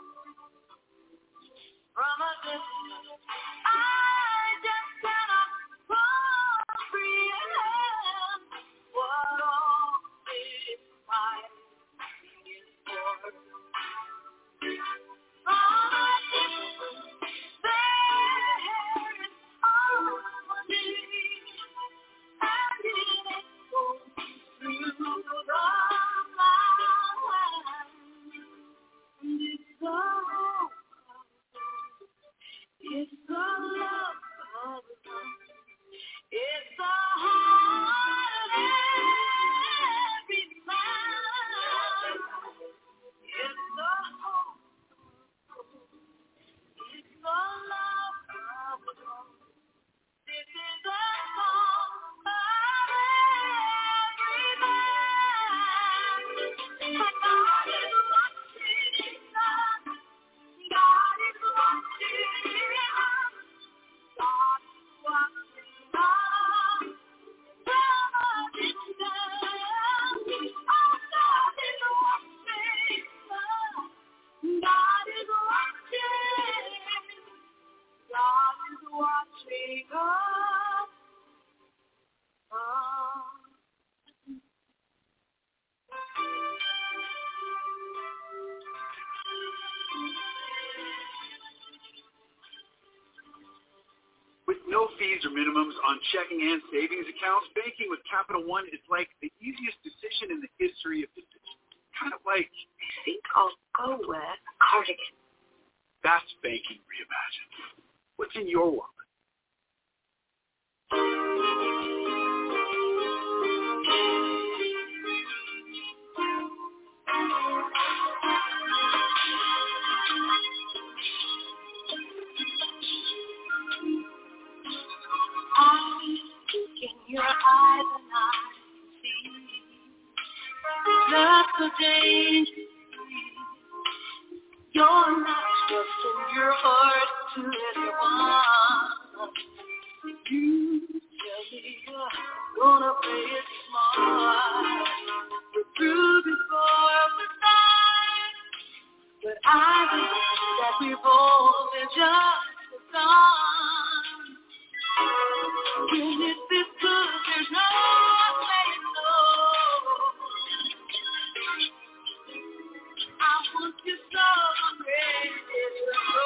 From a distance, I just cannot comprehend what all this fight is for. From a distance, there is harmony, and it echoes through the land. And it's so It's the love of love. It's the heart of every man. It's the hope. It's the love of love. This is the song of every man. God is watching us. God is watching us. God is watching us from a distance. Oh, God is watching us. God is watching. God is watching us. Oh. With no fees or minimums on checking and savings accounts, banking with Capital One is like the easiest decision in the history of decisions. Kind of like, I think I'll go with cardigan. That's banking reimagined. What's in your wallet? I look in your eyes and I see just the danger. You're not trusting your heart to anyone. You tell me you're gonna play it smart. You're through before the time, but I believe that we've all been just the sun. When it's this good, there's no saying no. I want you so I'm ready to go.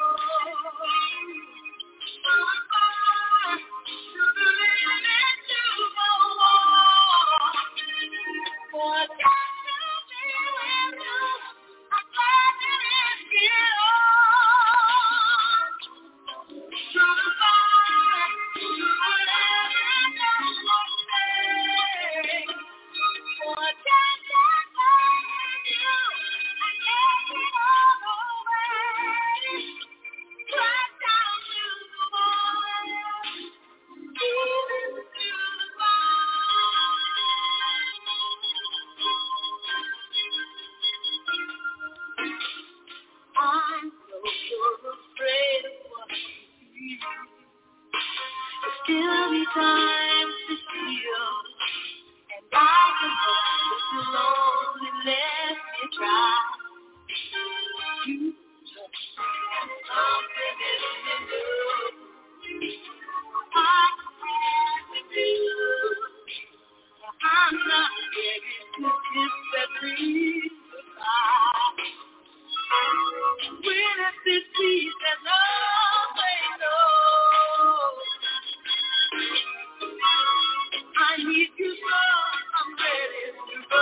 So far, to the limit, to the wall. But got to be with you. I'm glad to risk it all. To the fire, to the limit, that's what I'm saying. But can't get back with you. I can't get all away. Right down to the wire, even to the I know you're afraid of what you see. There'll still be time to heal, and I can hold the loneliness you try. You just something in you. I have to do. I'm not ready to kiss that dream goodbye. When it's this peace, there's no way no. I need you so I'm ready to go.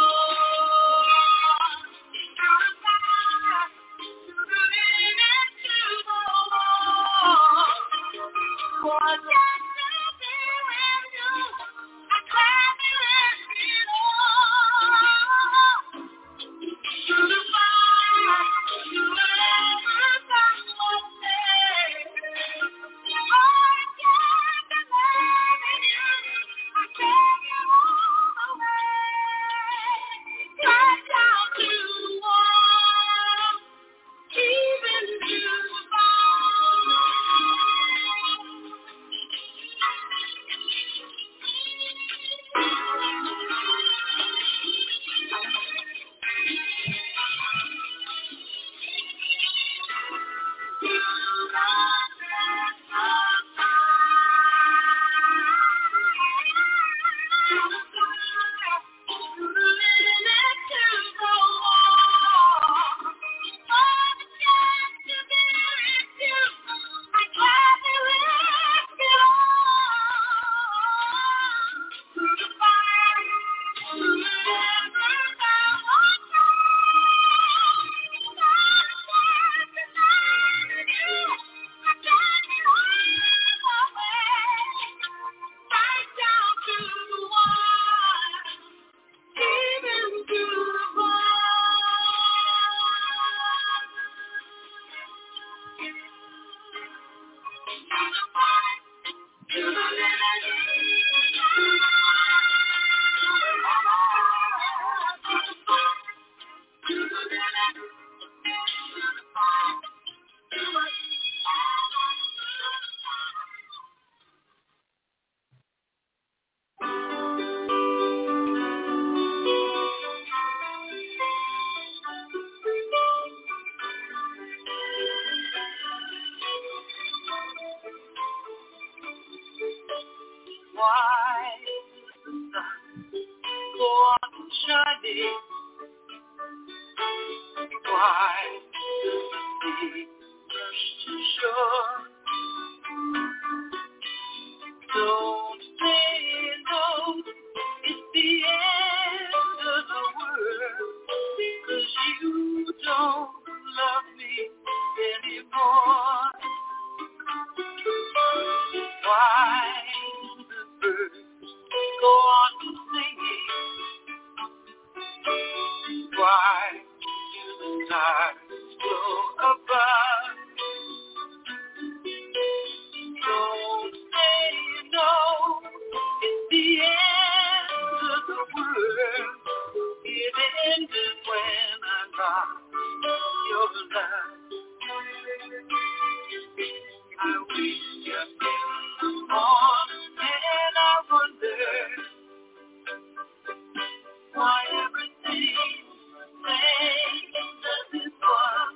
To the fire, to the limit, to the wall. For just to be with you, I gladly risk it all. To the fire, to whatever comes. Why the sea rush to shore? Don't say no, it's the end of the world, 'cause you don't love me anymore. Why the birds go on singing? Why do the stars glow above? Don't say no, it's the end of the world. It ended when I lost your love. I wake up in the morning and I wonder why everything's the same as it was.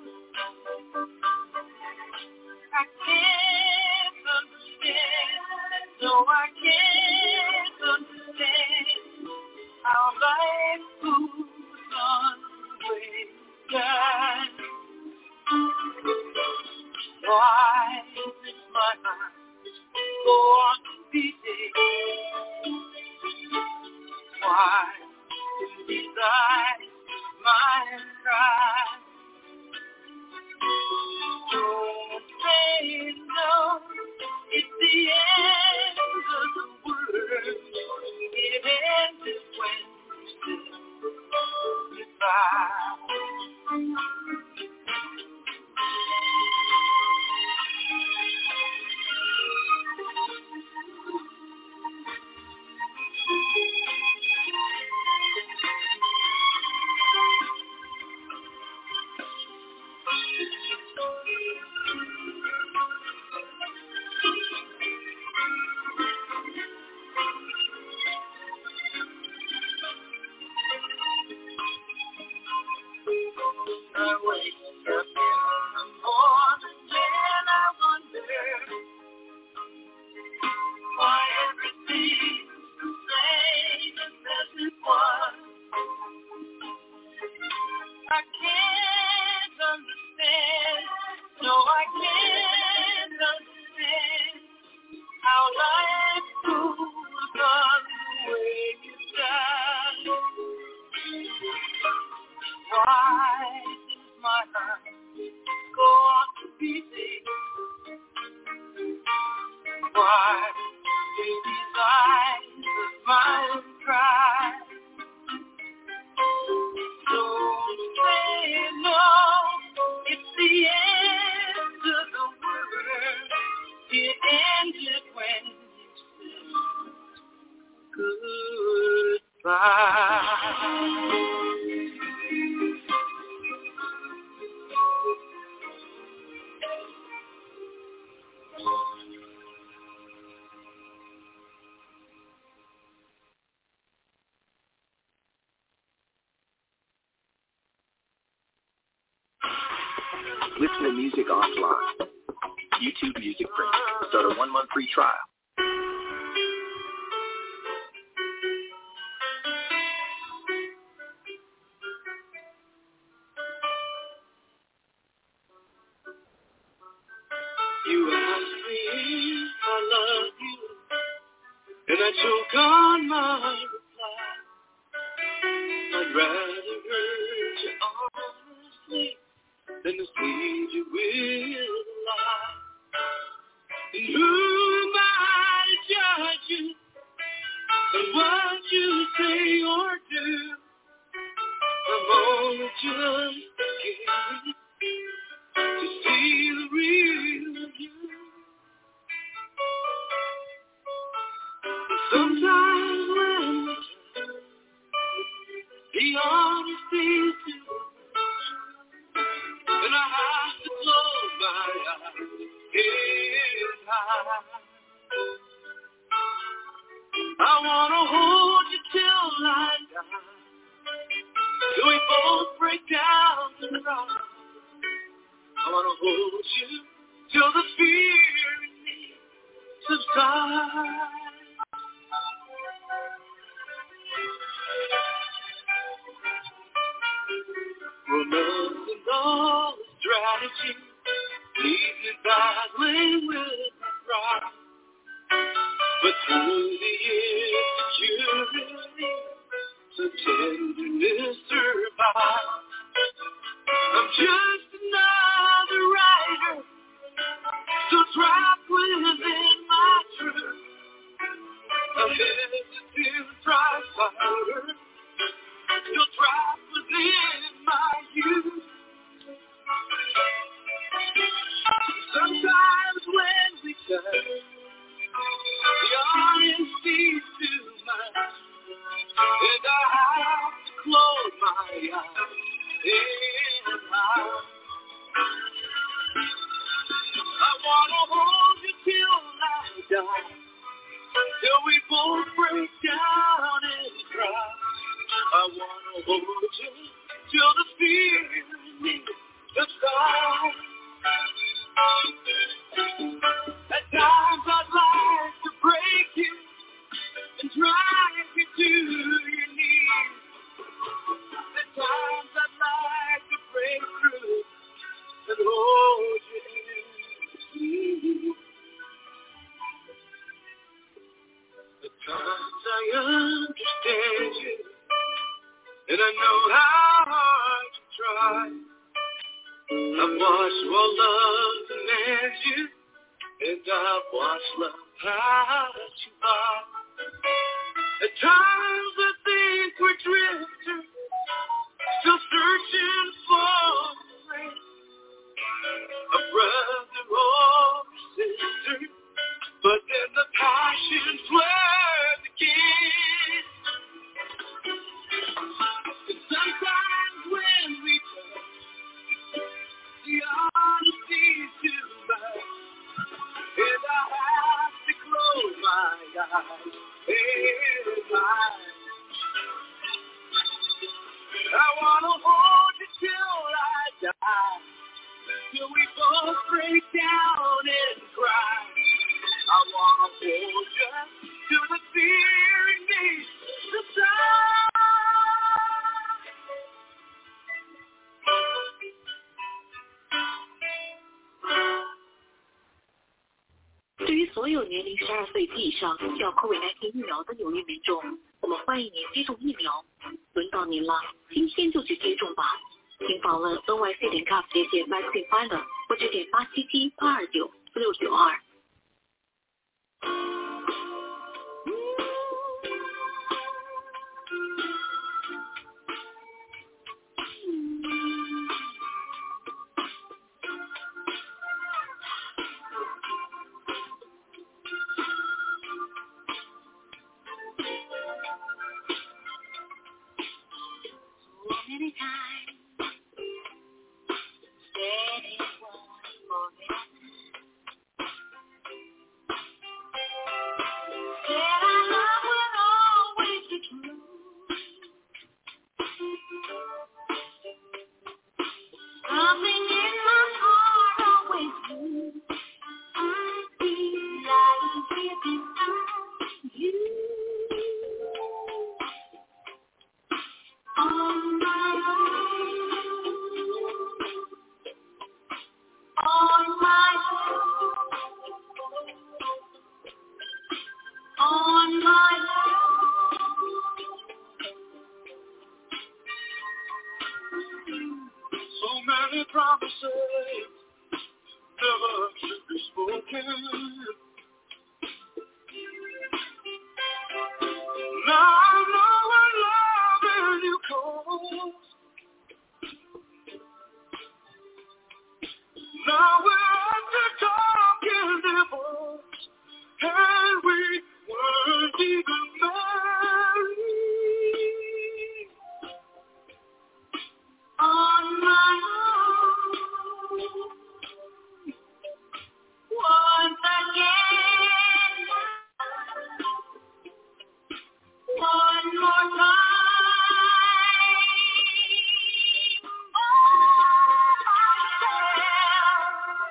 I can't understand, no, I can't understand how life goes on wasted. Why does my heart go on beating? Why do these eyes of mine cry? Don't say no, it's the end of the world. It ended when you said goodbye. I wake up in the morning and I wonder why everything's the same as it was. I can't understand, no, I can't understand how life goes on the way it does. Why does my heart go on beating? Why do these eyes of mine cry? Don't say no, it's the end of the world. It ended when you said goodbye. Listen to music offline. YouTube Music Premium. Start a one-month free trial. You ask me if I love you, and I choke on my reply. I'd rather hurt you honestly than to see you will lie. And who am I to judge you on what you say or do? I'm only just beginning to see the real you. Sometimes when we turn, the honesty is too much, and I have to close my eyes, head high. I wanna hold you till I die, till we both break down and cry. I wanna hold you till the fear in me subsides. Romance and no strategy, leading battling with my pride. But through the insecurity, the tenderness survives. I'm just another writer, still trapped within my truth. A hesitant pride fighter, still trapped within my youth. Sometimes when we touch, the honesty's too much, and I have to close my eyes and hide. I wanna hold you till I die, till we both break down and cry. I wanna hold you till the fear in me subsides. At times I'd like to break you and drag you to your knees. At times I'd like to break through and hold you in. At times I understand you, and I know how hard you try. I've watched while love demands you, and I've watched love pass you by. At times I think we're drifting, still searching for a friend, a brother or a sister, but then the passion flares again. And sometimes when we touch, the honesty's too much, and I have to close my eyes and hide. I wanna hold you till I die, till we both break down and cry. I wanna hold you till the fear in me subsides. 对于所有年龄十二岁及以上需要 COVID 十九 疫苗的纽约民众，我们欢迎您接种疫苗。轮到您了，今天就去接种吧。请访问 N Y C 点 gov 节节 Vaccine Finder 或致电八七七八二九四六九二。 Many times, said it was forever. Said our love would always be true. Something in my heart always knew. I feel like giving up you. On my own, on my own, on my own. So many promises never should be spoken. Now I know what loving you calls. Now we're at the talking divorce, and we weren't even married. On my own, once again, one more time. Oh, myself.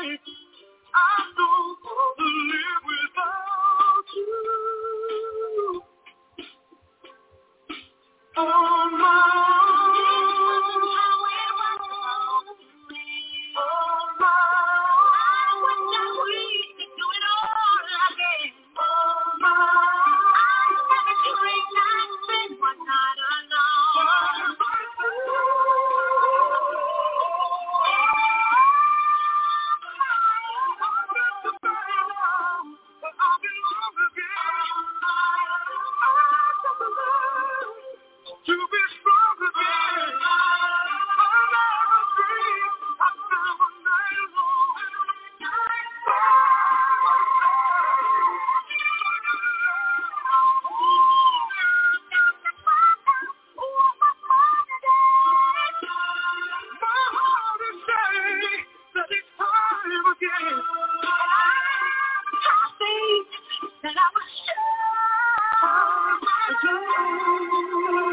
I don't want to live without you. On my own, on my own, I wish I could do it all again. On my own, I never dreamed I'd spend one night alone. To be strong again, I'll never dream until one night alone. My heart is saying that it's time again. I think that I was sure again.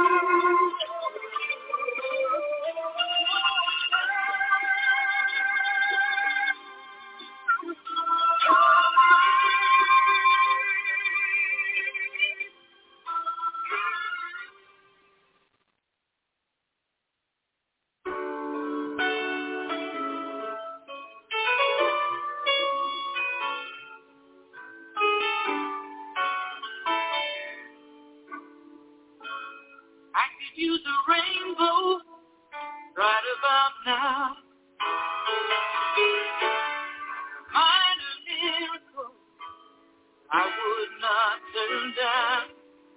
I could use a rainbow right about now. Find a miracle I would not turn down.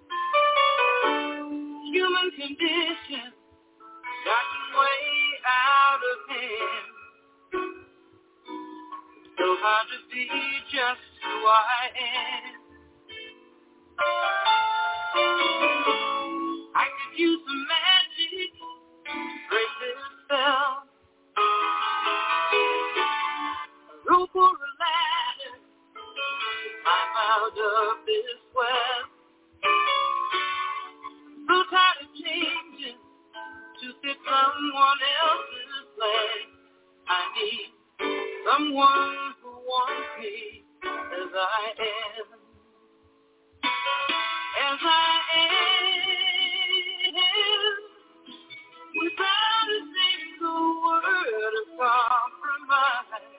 Human condition gotten way out of hand. So hard to be just who I am. I could use some magic, break this spell. A rope or a ladder, climb out of this well. So tired of changing to fit someone else's plan. I need someone who wants me as I am. As I am, without a single word of compromise.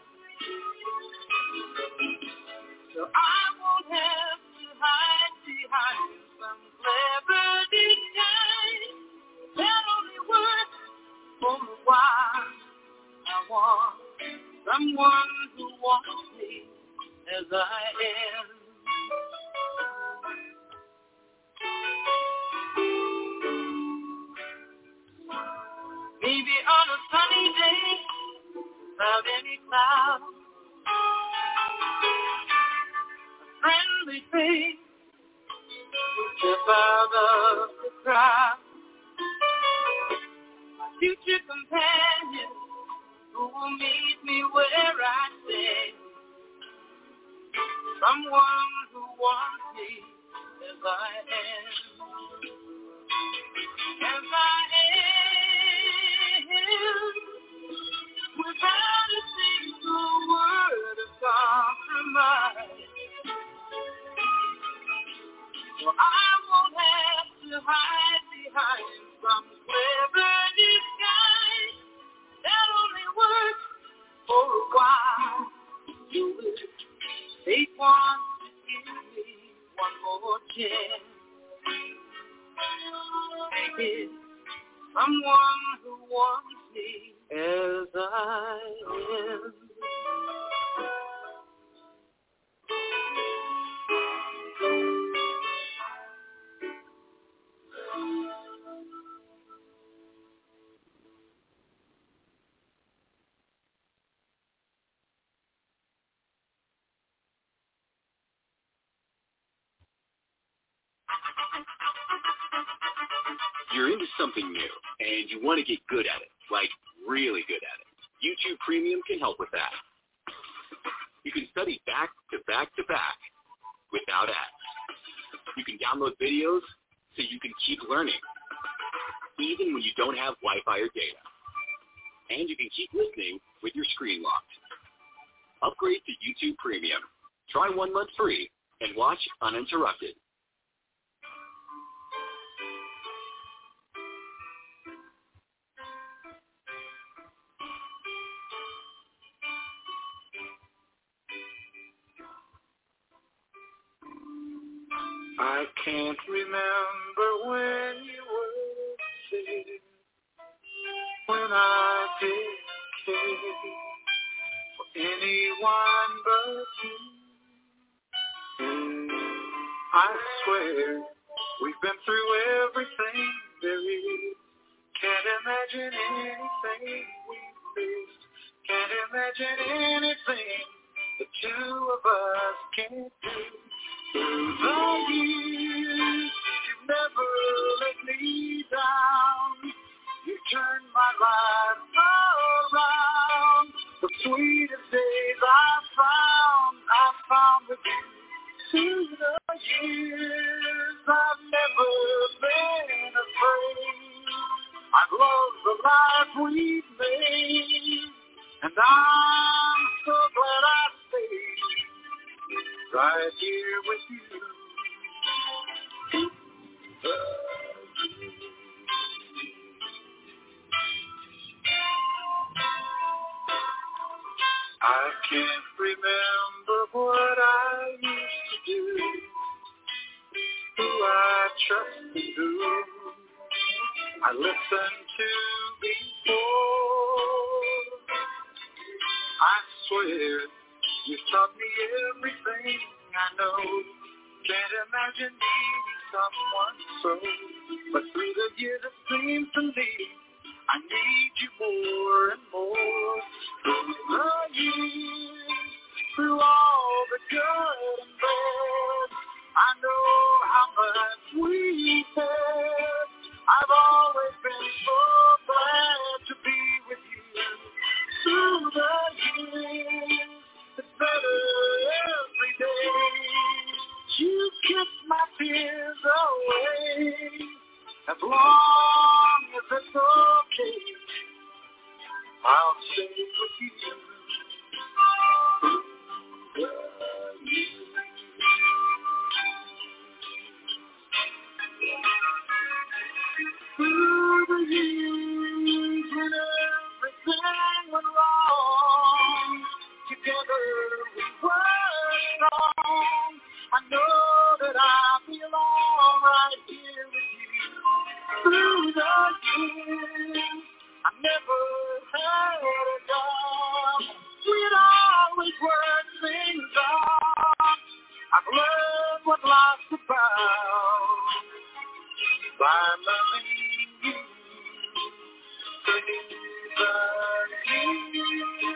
So I won't have to hide behind some clever disguise that only works for a while. I want someone who wants me as I am. Maybe on a sunny day, without any clouds, a friendly face will step out of the crowd. My future companion who will meet me where I stand. Someone who wants me as I am. As I am, without a single word of compromise. So I won't have to hide behind some clever disguise that only works for a while. You will take one to give me one more chance. Maybe someone who wants me as I am. You're into something new, and you want to get good at it, like really good at it. YouTube Premium can help with that. You can study back to back to back without ads. You can download videos so you can keep learning, even when you don't have Wi-Fi or data. And you can keep listening with your screen locked. Upgrade to YouTube Premium. Try one month free and watch uninterrupted. I can't remember when you were there, when I did care for anyone but you. I swear we've been through everything there is. Can't imagine anything we've missed. Can't imagine anything the two of us can't do. Through the years, you've never let me down. You turned my life around. The sweetest days I found, I found with you. Through the years, I've never been afraid. I've loved the life we've made, and I'm so glad I stayed right here with you. I can't remember what I used to do, who I trusted, who I listened to before. I swear you taught me everything I know. Can't imagine needing someone so. But through the years it seems to me I need you more and more. Through the years, through all the good and bad, I know how much we had. I've always been so glad to be with you. Through the years, it's better every day. You kiss my tears away. As long as it's okay, I'll stay with you. Through the years when everything went wrong, together we were strong. I know that I belong right here with you. Through the years, I never had a job. We'd always work things out. I've learned what life's about by loving you. Through the years.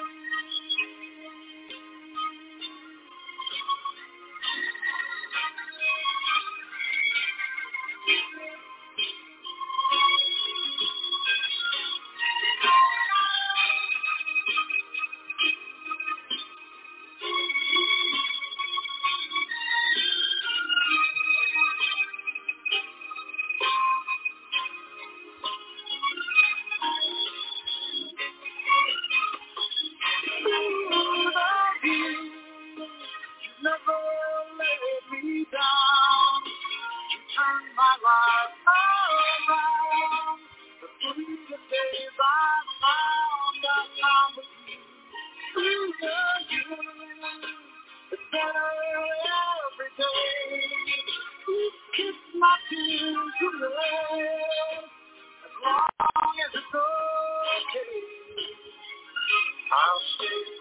I'll stay.